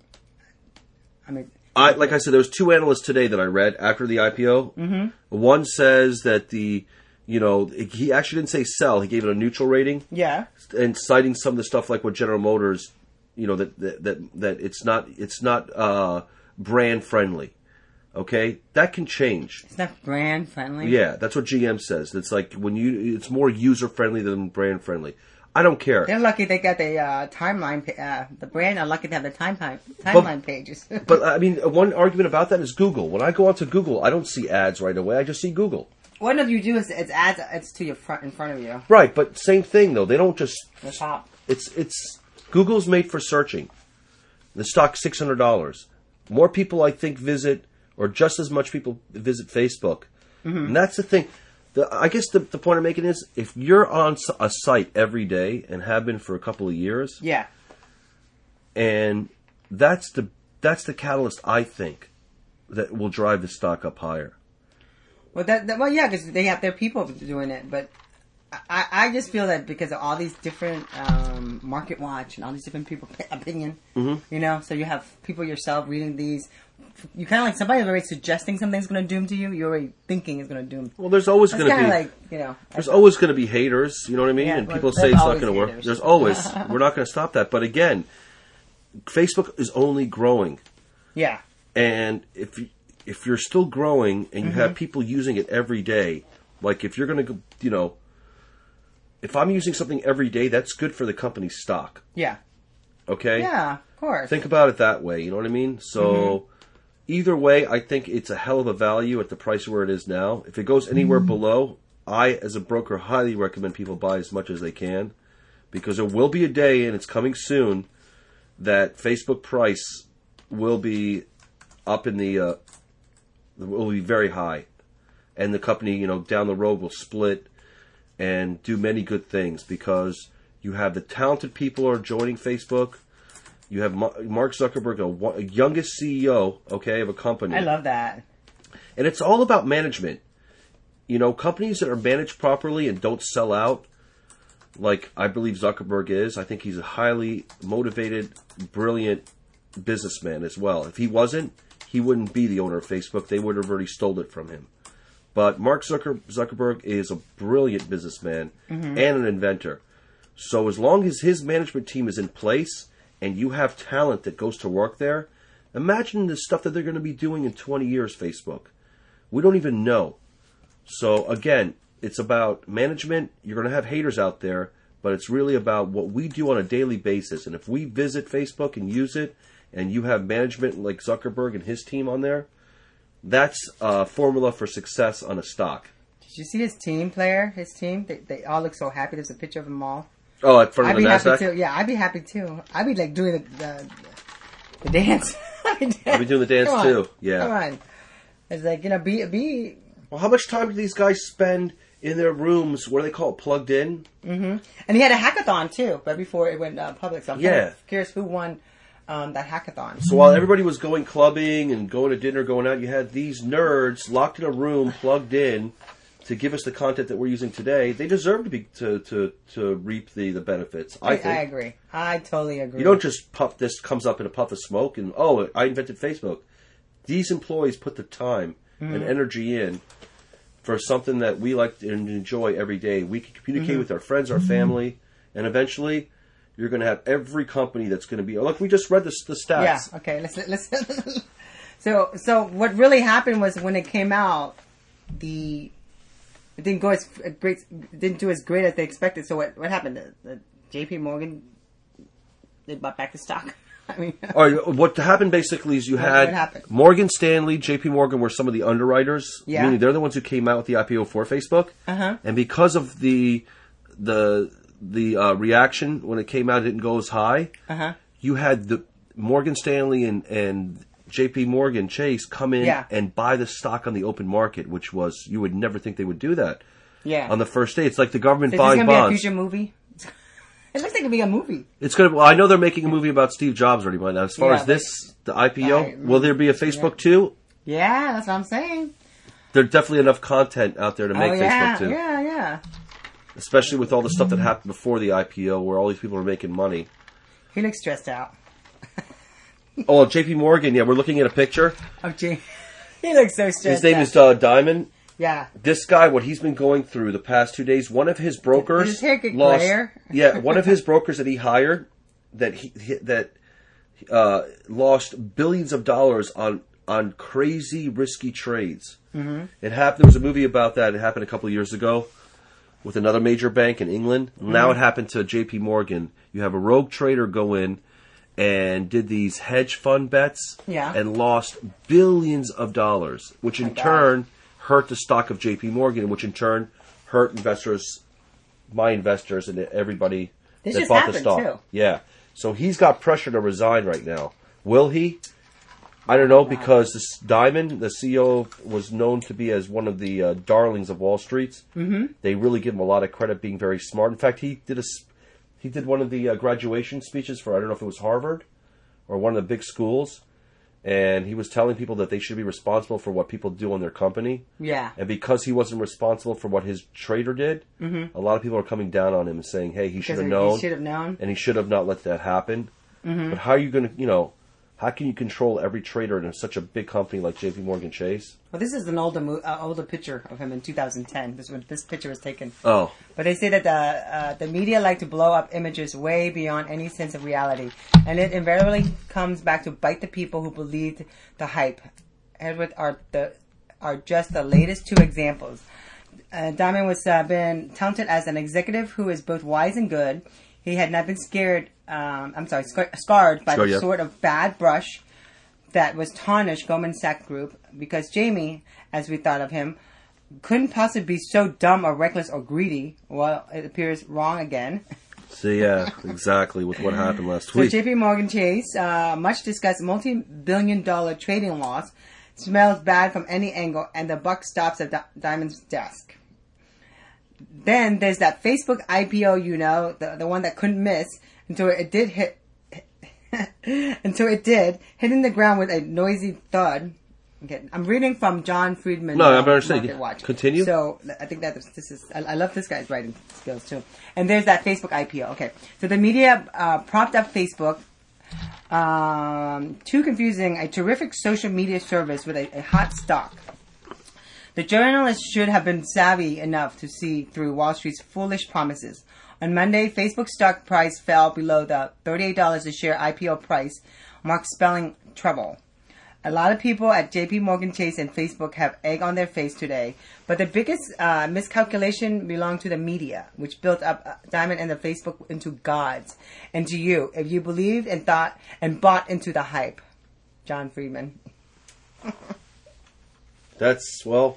B: Like I said, there was 2 analysts today that I read after the IPO. One says that the he actually didn't say sell. He gave it a neutral rating.
A: Yeah.
B: And citing some of the stuff like what General Motors, that it's not brand friendly. Okay, that can change.
A: It's not brand friendly.
B: Yeah, that's what GM says. It's like it's more user friendly than brand friendly. I don't care.
A: They're lucky they got the timeline. The brand are lucky to have the timeline pages.
B: But I mean, one argument about that is Google. When I go onto Google, I don't see ads right away. I just see Google.
A: What if you do is it's ads? It's to your in front of you.
B: Right, but same thing though. They don't just.
A: The top.
B: It's Google's made for searching. The stock's $600. More people, I think, visit, or just as much people visit Facebook. Mm-hmm. And that's the thing. I guess the point I'm making is, if you're on a site every day and have been for a couple of years,
A: yeah,
B: and that's the catalyst, I think, that will drive the stock up higher.
A: Well, yeah, because they have their people doing it, but I just feel that because of all these different Market Watch and all these different people's opinion, mm-hmm. So you have people yourself reading these. You kind of like somebody already suggesting something's going to doom to you. You're already thinking it's going to doom.
B: Well, there's always going to be
A: like,
B: there's always going to be haters. You know what I mean?
A: Yeah,
B: and people say it's not going to work. There's always. We're not going to stop that. But again, Facebook is only growing.
A: Yeah.
B: And if you're still growing and you mm-hmm. have people using it every day, like if you're going to go, if I'm using something every day, that's good for the company's stock.
A: Yeah.
B: Okay?
A: Yeah, of course.
B: Think about it that way, you know what I mean? So, mm-hmm. Either way, I think it's a hell of a value at the price where it is now. If it goes anywhere mm-hmm. below, I, as a broker, highly recommend people buy as much as they can. Because there will be a day, and it's coming soon, that Facebook price will be up in will be very high. And the company, down the road will split and do many good things, because you have the talented people who are joining Facebook. You have Mark Zuckerberg, a youngest CEO, of a company.
A: I love that.
B: And it's all about management. Companies that are managed properly and don't sell out, like I believe Zuckerberg is. I think he's a highly motivated, brilliant businessman as well. If he wasn't, he wouldn't be the owner of Facebook. They would have already stole it from him. But Mark Zuckerberg is a brilliant businessman mm-hmm. and an inventor. So as long as his management team is in place and you have talent that goes to work there, imagine the stuff that they're going to be doing in 20 years, Facebook. We don't even know. So again, it's about management. You're going to have haters out there, but it's really about what we do on a daily basis. And if we visit Facebook and use it, and you have management like Zuckerberg and his team on there, that's a formula for success on a stock.
A: Did you see his team player? His team? They all look so happy. There's a picture of them all.
B: Oh, at front of the NASDAQ?
A: Happy too. Yeah, I'd be happy too. I'd be like doing the dance.
B: I'd be doing the dance too. Yeah.
A: Come on. It's like, be.
B: Well, how much time do these guys spend in their rooms? What do they call it? Plugged in?
A: Mm-hmm. And he had a hackathon too, but before it went public. So I'm kind of curious who won that hackathon.
B: So while everybody was going clubbing and going to dinner, going out, you had these nerds locked in a room, plugged in, to give us the content that we're using today. They deserve to be to reap the benefits. I think.
A: I agree. I totally agree.
B: You don't just puff. This comes up in a puff of smoke, and I invented Facebook. These employees put the time mm-hmm. and energy in for something that we like and enjoy every day. We can communicate mm-hmm. with our friends, our family, and eventually, you're going to have every company that's going to be. Look, we just read the stats.
A: Yeah. Okay. Let's. So what really happened was when it came out, it didn't go as great. Didn't do as great as they expected. So what happened? The J.P. Morgan, they bought back the stock. I mean,
B: all right, what happened basically is you had Morgan Stanley, J.P. Morgan were some of the underwriters. Yeah. Meaning they're the ones who came out with the IPO for Facebook. Uh-huh. And because of the reaction when it came out, it didn't go as high. Uh-huh. You had the Morgan Stanley and J.P. Morgan Chase come in and buy the stock on the open market, which was, you would never think they would do that. Yeah. On the first day, it's like the government buying bonds.
A: Is this going to be a future movie? It looks like it'd be a movie.
B: It's going to. Well, I know they're making a movie about Steve Jobs already. But as far as the IPO, will there be a Facebook too?
A: Yeah, that's what I'm saying.
B: There's definitely enough content out there to make Facebook too.
A: Yeah.
B: Especially with all the stuff that happened before the IPO, where all these people are making money.
A: He looks stressed out.
B: J.P. Morgan. Yeah, we're looking at a picture.
A: He looks so stressed out.
B: His name is Diamond.
A: Yeah.
B: This guy, what he's been going through the past 2 days, one of his brokers
A: Did his hair get
B: lost.
A: grayer?
B: Yeah, one of his brokers that he hired lost billions of dollars on crazy risky trades. Mm-hmm. It happened. There was a movie about that. It happened a couple of years ago with another major bank in England. Mm-hmm. Now it happened to J.P. Morgan. You have a rogue trader go in and did these hedge fund bets and lost billions of dollars, which in turn hurt the stock of J.P. Morgan, which in turn hurt investors, my investors, and everybody that bought the stock. Too. Yeah. So he's got pressure to resign right now. Will he? I don't know, because this Dimon, the CEO, was known to be as one of the darlings of Wall Street. Mm-hmm. They really give him a lot of credit being very smart. In fact, he did one of the graduation speeches for, I don't know if it was Harvard or one of the big schools, and he was telling people that they should be responsible for what people do on their company. Yeah. And because he wasn't responsible for what his trader did, a lot of people are coming down on him and saying, hey, he should have known.
A: He should have known.
B: And he should have not let that happen. Mm-hmm. But how are you going to, how can you control every trader in such a big company like J.P. Morgan Chase?
A: Well, this is an older picture of him in 2010. This picture was taken.
B: Oh.
A: But they say that the media like to blow up images way beyond any sense of reality. And it invariably comes back to bite the people who believed the hype. Edward are just the latest two examples. Dimon was been touted as an executive who is both wise and good. He had not been scarred by the sort of bad brush that was tarnished Goldman Sachs Group, because Jamie, as we thought of him, couldn't possibly be so dumb or reckless or greedy. Well, it appears wrong again.
B: So yeah, exactly with what happened last week.
A: So J.P. Morgan Chase, much discussed multi-billion-dollar trading loss, smells bad from any angle, and the buck stops at Dimon's desk. Then there's that Facebook IPO, the one that couldn't miss until it did hit, hitting the ground with a noisy thud. Okay, I'm reading from John Friedman.
B: No, I'm understanding. Continue.
A: So I think that this is. I love this guy's writing skills too. And there's that Facebook IPO. Okay, so the media propped up Facebook, too confusing a terrific social media service with a hot stock. The journalists should have been savvy enough to see through Wall Street's foolish promises. On Monday, Facebook's stock price fell below the $38 a share IPO price, marked spelling trouble. A lot of people at J.P. Morgan Chase and Facebook have egg on their face today, but the biggest miscalculation belonged to the media, which built up Dimon and the Facebook into gods, and to you, if you believed and thought and bought into the hype. John Friedman.
B: That's, well,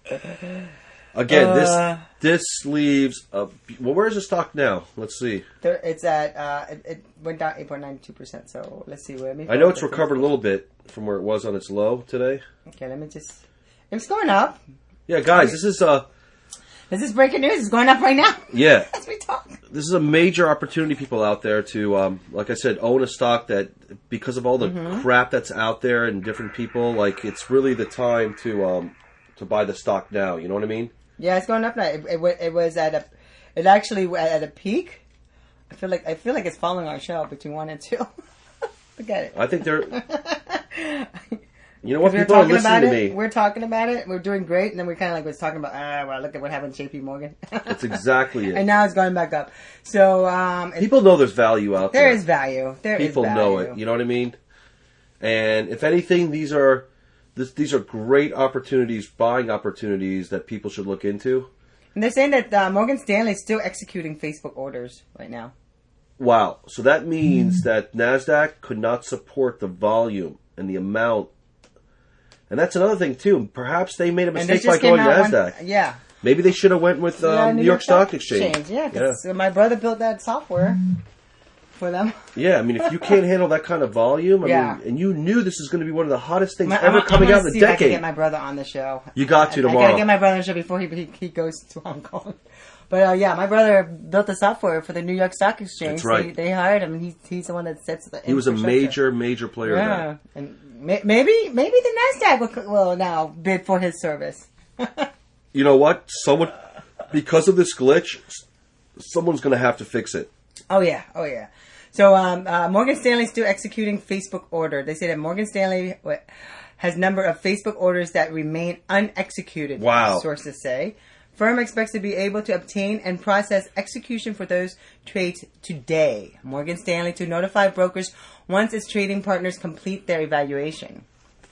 B: again, this leaves where is the stock now? Let's see.
A: It's at it went down 8.92%. So let's see where.
B: I know it's recovered a little bit from where it was on its low today.
A: Okay, let me just. It's going up.
B: Yeah, guys, this is
A: breaking news. It's going up right now.
B: Yeah,
A: as we talk.
B: This is a major opportunity, people out there, to, like I said, own a stock that, because of all the crap that's out there and different people, like, it's really the time to buy the stock now. You know what I mean?
A: Yeah, it's going up now. It was it actually at a peak. I feel like it's following our show between 1 and 2. Forget it.
B: I think they're. You know what? People are listening to me.
A: We're talking about it. We're doing great, and then we kind of was talking about, well, look at what happened to J.P. Morgan.
B: That's exactly it.
A: And now it's going back up. So
B: people know there's value out there.
A: There is value.
B: People know it. You know what I mean? And if anything, these are great opportunities, buying opportunities that people should look into.
A: And they're saying that Morgan Stanley is still executing Facebook orders right now.
B: Wow. So that means that NASDAQ could not support the volume and the amount. And that's another thing, too. Perhaps they made a mistake by going NASDAQ.
A: Yeah.
B: Maybe they should have went with New York Stock Exchange.
A: Yeah, because my brother built that software for them.
B: Yeah, I mean, if you can't handle that kind of volume, I mean, and you knew this is going to be one of the hottest things ever coming out in the decade. I can
A: get my brother on the show.
B: You got to tomorrow.
A: I got to get my brother on the show before he goes to Hong Kong. But my brother built the software for the New York Stock Exchange.
B: That's right.
A: They hired him, and he's the one that sets the.
B: He was a major player.
A: Yeah, and maybe the NASDAQ will now bid for his service.
B: You know what? Because of this glitch, someone's going to have to fix it.
A: Oh yeah. So Morgan Stanley is still executing Facebook order. They say that Morgan Stanley has number of Facebook orders that remain unexecuted.
B: Wow.
A: Sources say. Firm expects to be able to obtain and process execution for those trades today. Morgan Stanley to notify brokers once its trading partners complete their evaluation.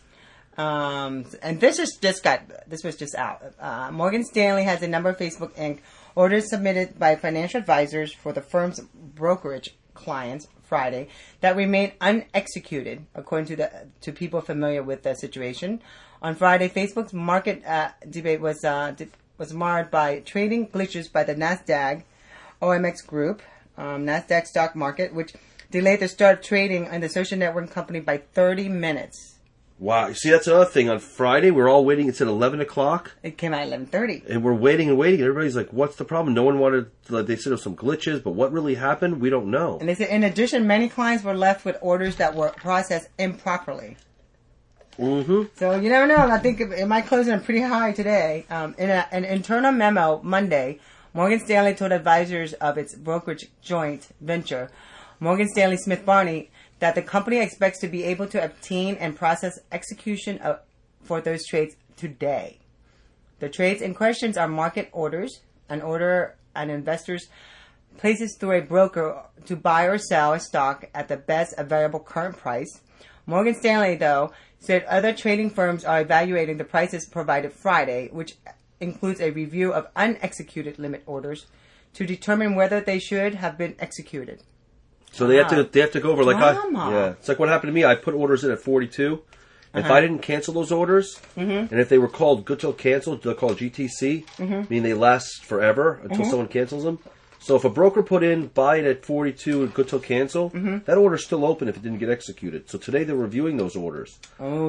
A: And this was just out. Morgan Stanley has a number of Facebook Inc. orders submitted by financial advisors for the firm's brokerage clients Friday that remain unexecuted, according to people familiar with the situation. On Friday, Facebook's market debate was marred by trading glitches by the Nasdaq OMX Group, Nasdaq stock market, which delayed the start of trading in the social networking company by 30 minutes.
B: Wow. See, that's another thing. On Friday, we're all waiting. It's at 11 o'clock.
A: It came out at 11:30.
B: And we're waiting and waiting. Everybody's like, what's the problem? No one wanted, they said there was some glitches, but what really happened? We don't know.
A: And they said, in addition, many clients were left with orders that were processed improperly.
B: Mm-hmm.
A: So you never know. I think it might close in pretty high today. In an internal memo Monday, Morgan Stanley told advisors of its brokerage joint venture, Morgan Stanley Smith Barney, that the company expects to be able to obtain and process execution for those trades today. The trades in questions are market orders. An order an investor places through a broker to buy or sell a stock at the best available current price. Morgan Stanley, though, said other trading firms are evaluating the prices provided Friday, which includes a review of unexecuted limit orders to determine whether they should have been executed.
B: So they have to go over it's like what happened to me. I put orders in at 42. If I didn't cancel those orders, and if they were called good till canceled, they're called GTC, meaning they last forever until someone cancels them. So if a broker put in buy it at 42 and good till cancel, that order's still open if it didn't get executed. So today they're reviewing those orders.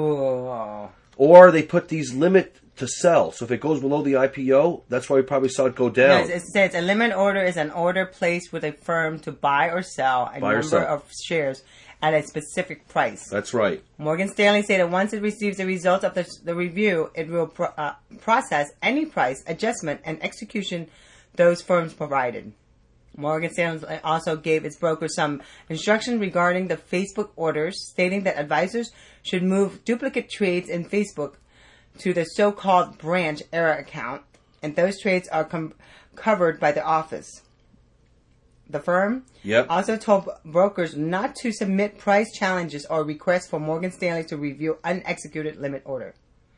A: Oh.
B: Or they put these limit to sell. So if it goes below the IPO, that's why we probably saw it go down.
A: Yes, it says a limit order is an order placed with a firm to buy or sell a number of shares at a specific price.
B: That's right.
A: Morgan Stanley said that once it receives the results of the review, it will process any price adjustment and execution those firms provided. Morgan Stanley also gave its brokers some instruction regarding the Facebook orders, stating that advisors should move duplicate trades in Facebook to the so-called branch error account, and those trades are covered by the office. The firm also told brokers not to submit price challenges or requests for Morgan Stanley to review unexecuted limit order.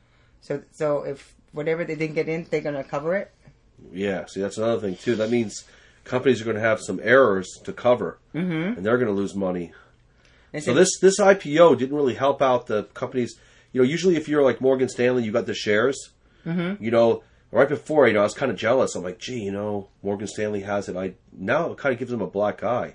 A: So if whatever they didn't get in, they're going to cover it?
B: Yeah, see, that's another thing, too. That means companies are going to have some errors to cover, and they're going to lose money. So this IPO didn't really help out the companies. You know, usually if you're like Morgan Stanley, you got the shares. You know, right before, I was kind of jealous. I'm like, gee, Morgan Stanley has it. Now it kind of gives them a black eye.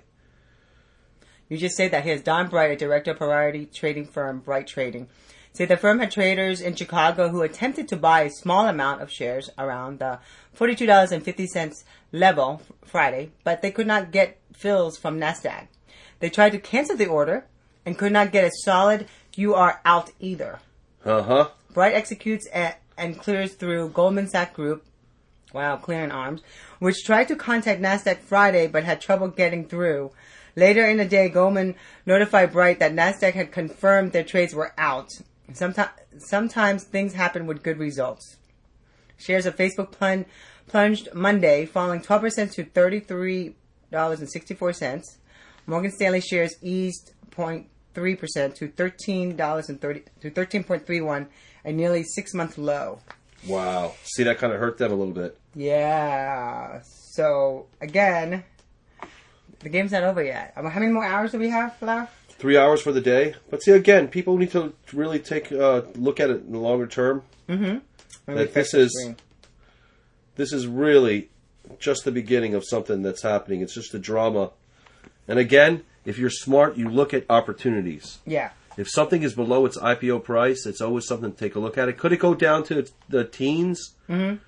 A: You just say that. Here's Don Bright, a director of priority trading firm, Bright Trading. Said the firm had traders in Chicago who attempted to buy a small amount of shares around the $42.50 level Friday, but they could not get fills from Nasdaq. They tried to cancel the order and could not get a solid "you are out" either. Bright executes and clears through Goldman Sachs Group, clearing arms, which tried to contact Nasdaq Friday but had trouble getting through. Later in the day, Goldman notified Bright that Nasdaq had confirmed their trades were out. Sometimes things happen with good results. Shares of Facebook plunged Monday, falling 12% to $33.64. Morgan Stanley shares eased 0.3% to $13.31, a nearly 6-month low.
B: Wow. See, that kind of hurt them a little bit.
A: Yeah. So, again, the game's not over yet. How many more hours do we have left?
B: 3 hours for the day. But see, again, people need to really take a look at it in the longer term. That this is really just the beginning of something that's happening. It's just a drama. And again, if you're smart, you look at opportunities.
A: Yeah.
B: If something is below its IPO price, it's always something to take a look at. It could it go down to the teens? Dan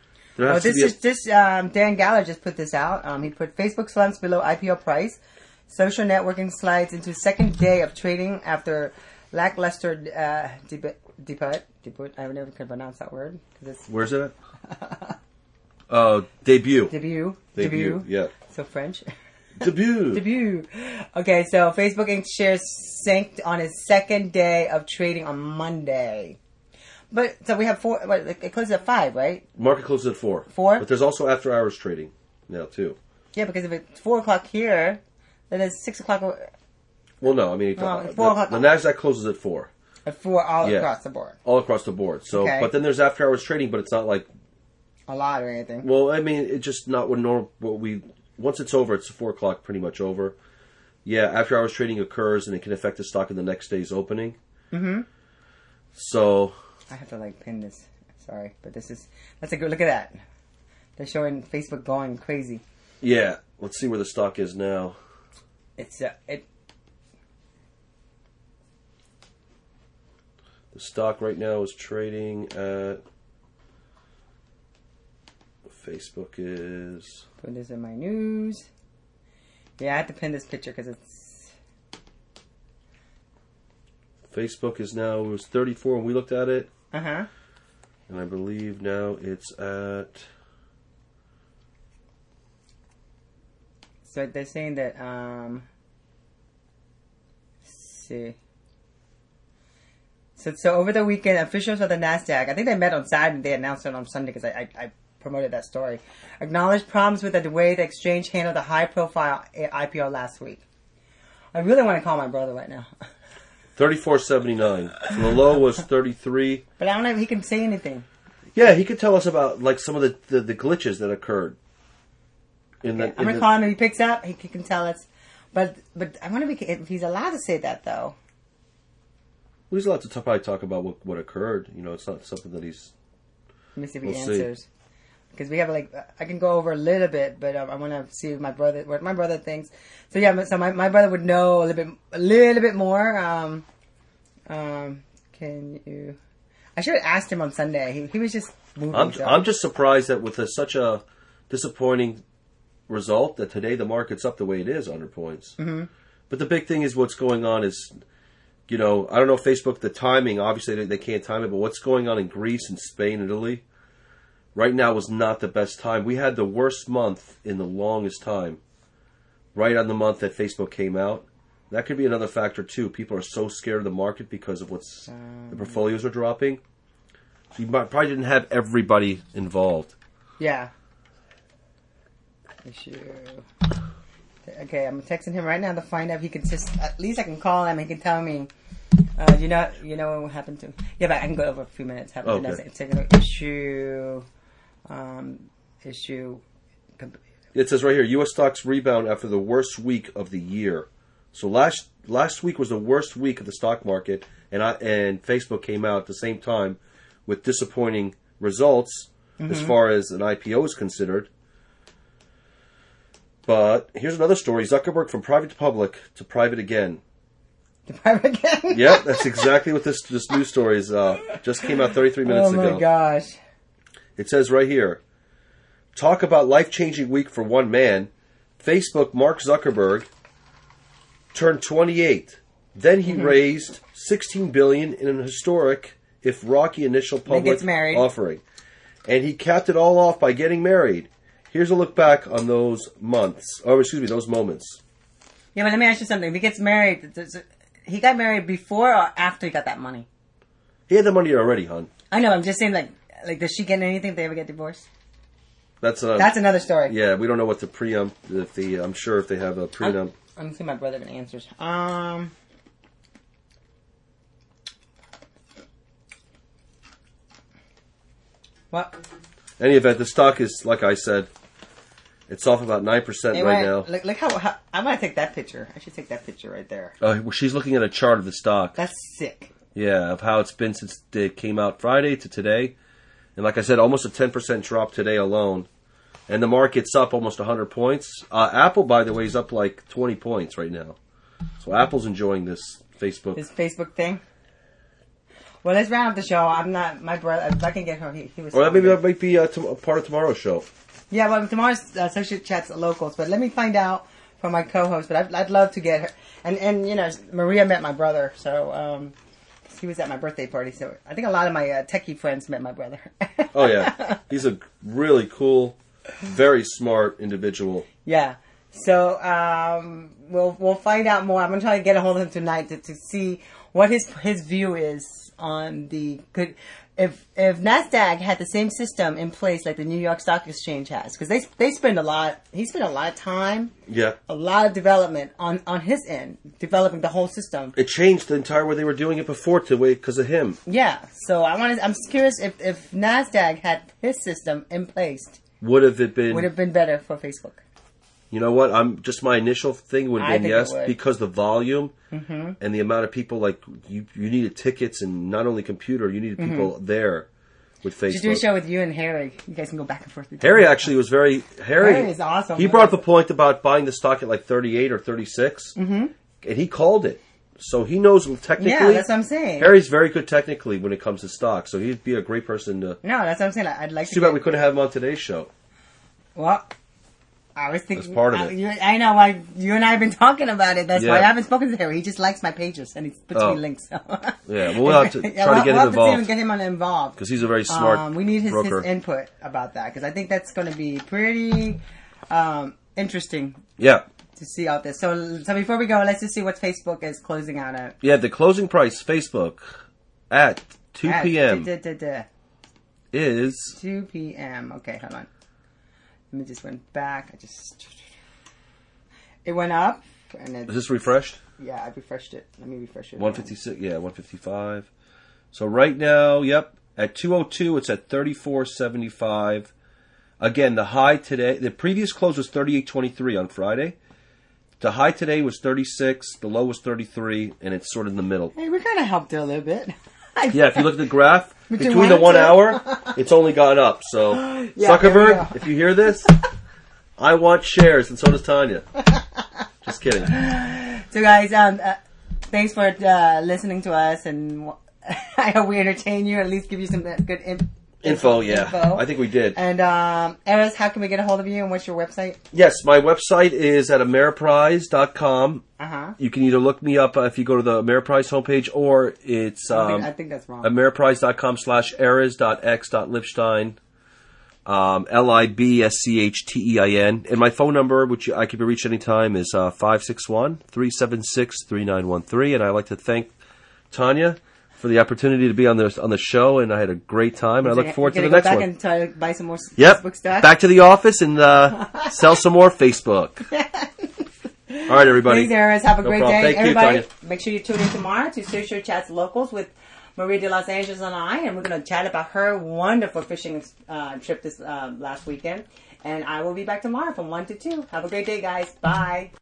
B: Galler just put this out. He put Facebook slumps below IPO price. Social networking slides into second day of trading after lackluster debut. I never could pronounce that word. Where's it at? Debut.
A: Debut.
B: Yeah.
A: So French.
B: Debut.
A: Okay, so Facebook Inc. shares sank on its second day of trading on Monday. But so we have 4. It closes at 5, right?
B: Market closes at 4.
A: 4.
B: But there's also after hours trading now too.
A: Yeah, because if it's 4 o'clock here, then it's 6 o'clock.
B: Well, no, I mean
A: 4 o'clock.
B: the Nasdaq closes at 4.
A: At 4 across the board.
B: All across the board. So,
A: Okay.
B: but then there's after hours trading, but it's not like
A: a lot or anything.
B: Well, I mean, it's just not what we. Once it's over, it's 4 o'clock, pretty much over. Yeah, after hours trading occurs, and it can affect the stock in the next day's opening. Mm-hmm. So
A: I have to pin this. Sorry, but that's a good look at that. They're showing Facebook going crazy.
B: Yeah, let's see where the stock is now.
A: The
B: stock right now is trading at. Facebook is.
A: Put this in my news. Yeah, I have to pin this picture because it's.
B: Facebook is now, it was 34 when we looked at it.
A: Uh-huh.
B: And I believe now it's at.
A: So they're saying that, let's see. So over the weekend, officials of the NASDAQ, I think they met on Saturday and they announced it on Sunday because I promoted that story, acknowledged problems with the way the exchange handled the high-profile IPO last week. I really want to call my brother right now.
B: 34.79. So the low was 33.
A: But I don't know if he can say anything.
B: Yeah, he could tell us about some of the glitches that occurred.
A: I'm gonna call him if he picks up. He can tell us. But I wonder if he's allowed to say that though.
B: Well, he's allowed to probably talk about what occurred. It's not something that he's.
A: Let me see if he answers. Because we have I can go over a little bit, but I want to see what my brother thinks. So yeah, so my brother would know a little bit more. Can you? I should have asked him on Sunday. He was just moving.
B: I'm just surprised that with such a disappointing result that today the market's up the way it is, 100 points. Mm-hmm. But the big thing is what's going on is, I don't know Facebook, the timing, obviously they can't time it, but what's going on in Greece and Spain and Italy right now was not the best time. We had the worst month in the longest time, right on the month that Facebook came out. That could be another factor too. People are so scared of the market because of the portfolios are dropping. So you probably didn't have everybody involved.
A: Yeah. Issue. Okay, I'm texting him right now to find out if he can at least I can call him and he can tell me, you know what happened to him. Yeah, but I can go over a few minutes.
B: Okay.
A: Issue.
B: It says right here, U.S. stocks rebound after the worst week of the year. So last week was the worst week of the stock market, and Facebook came out at the same time with disappointing results as far as an IPO is considered. But here's another story. Zuckerberg from private to public to private again.
A: To private again?
B: Yep, that's exactly what this news story is. Just came out 33 minutes ago.
A: Oh my gosh.
B: It says right here, talk about life-changing week for one man. Facebook, Mark Zuckerberg, turned 28. Then he raised $16 billion in an historic, if rocky, initial public offering. And he capped it all off by getting married. Here's a look back on those moments. Yeah,
A: but let me ask you something. If he gets married, he got married before or after he got that money?
B: He had the money already, hon.
A: I know. I'm just saying, does she get anything if they ever get divorced?
B: That's
A: another story.
B: Yeah, we don't know what the prenup. I'm sure if they have a prenup.
A: I'm gonna see my brother even answers. What?
B: Any event, the stock is, like I said, it's off about 9% right now.
A: Look how I'm gonna take that picture. I should take that picture right there.
B: She's looking at a chart of the stock.
A: That's sick.
B: Yeah, of how it's been since it came out Friday to today. And like I said, almost a 10% drop today alone. And the market's up almost 100 points. Apple, by the way, is up 20 points right now. So Apple's enjoying this Facebook.
A: This Facebook thing? Well, let's round up the show. I'm not, my brother, if I can get her, he was...
B: Or maybe that might be a part of tomorrow's show.
A: Yeah, well, tomorrow's Social Chats Locals, but let me find out from my co-host, but I'd love to get her. And Maria met my brother, so he was at my birthday party, so I think a lot of my techie friends met my brother.
B: Oh, yeah. He's a really cool, very smart individual.
A: Yeah. So we'll find out more. I'm going to try to get a hold of him tonight to see what his view is on the good. if NASDAQ had the same system in place like the New York Stock Exchange has, because they spend a lot. He spent a lot of time, a lot of development on his end, developing the whole system.
B: It changed the entire way they were doing it before because of him.
A: Yeah, so I'm curious if NASDAQ had his system in place, would have been better for Facebook.
B: You know what? My initial thing would have been yes, because the volume and the amount of people. Like you needed tickets, and not only computer, you needed people there with Facebook.
A: You should do a show with you and Harry. You guys can go back and forth.
B: Harry actually was Harry
A: is awesome.
B: He brought up a point about buying the stock at like 38 or 36, and he called it. So he knows technically.
A: Yeah, that's what I'm saying.
B: Harry's very good technically when it comes to stock, so he'd be a great person to.
A: No, that's what I'm saying. I'd like.
B: Too bad we couldn't have him on today's show.
A: Well. I was thinking.
B: That's part of it.
A: I know why you and I have been talking about it. That's why I haven't spoken to him. He just likes my pages and he puts me links. So.
B: Yeah, well, we'll have to try to get him involved.
A: Get him involved
B: because he's a very smart.
A: We need his input about that because I think that's going to be pretty interesting.
B: Yeah.
A: To see out there. So before we go, let's just see what Facebook is closing out at.
B: Yeah, the closing price Facebook at 2 p.m. is
A: 2 p.m. Okay, hold on. Let me just went back. It went up. And
B: is this refreshed?
A: Yeah, I refreshed it. Let me refresh it.
B: 156. Yeah, 155. So right now, yep, at 2:02, it's at 34.75. Again, the high today. The previous close was 38.23 on Friday. The high today was 36. The low was 33, and it's sort of in the middle.
A: Hey, we kind of helped it a little bit.
B: Yeah, if you look at the graph, between the 1 hour, it's only gone up. So, Zuckerberg, if you hear this, I want shares, and so does Tanya. Just kidding.
A: So, guys, thanks for listening to us, and I hope we entertain you, at least give you some good
B: info. I think we did.
A: And, Eris, how can we get a hold of you, and what's your website?
B: Yes, my website is at Ameriprise.com. You can either look me up if you go to the Ameriprise homepage, or it's
A: I think that's wrong.
B: Ameriprise.com/eris.x.lipstein, LIBSCHTEIN. And my phone number, which I can be reached anytime, is 561-376-3913. And I'd like to thank Tanya for the opportunity to be on the show, and I had a great time, and I look forward to the next one.
A: And try to buy some more Facebook stuff.
B: Back to the office and sell some more Facebook. All right, everybody.
A: Thanks, Eris. Have a great day.
B: Thank
A: everybody,
B: you, Tanya.
A: Make sure you tune in tomorrow to Social Chats Locals with Marie de Los Angeles and I, and we're going to chat about her wonderful fishing trip this last weekend. And I will be back tomorrow from 1 to 2. Have a great day, guys. Bye.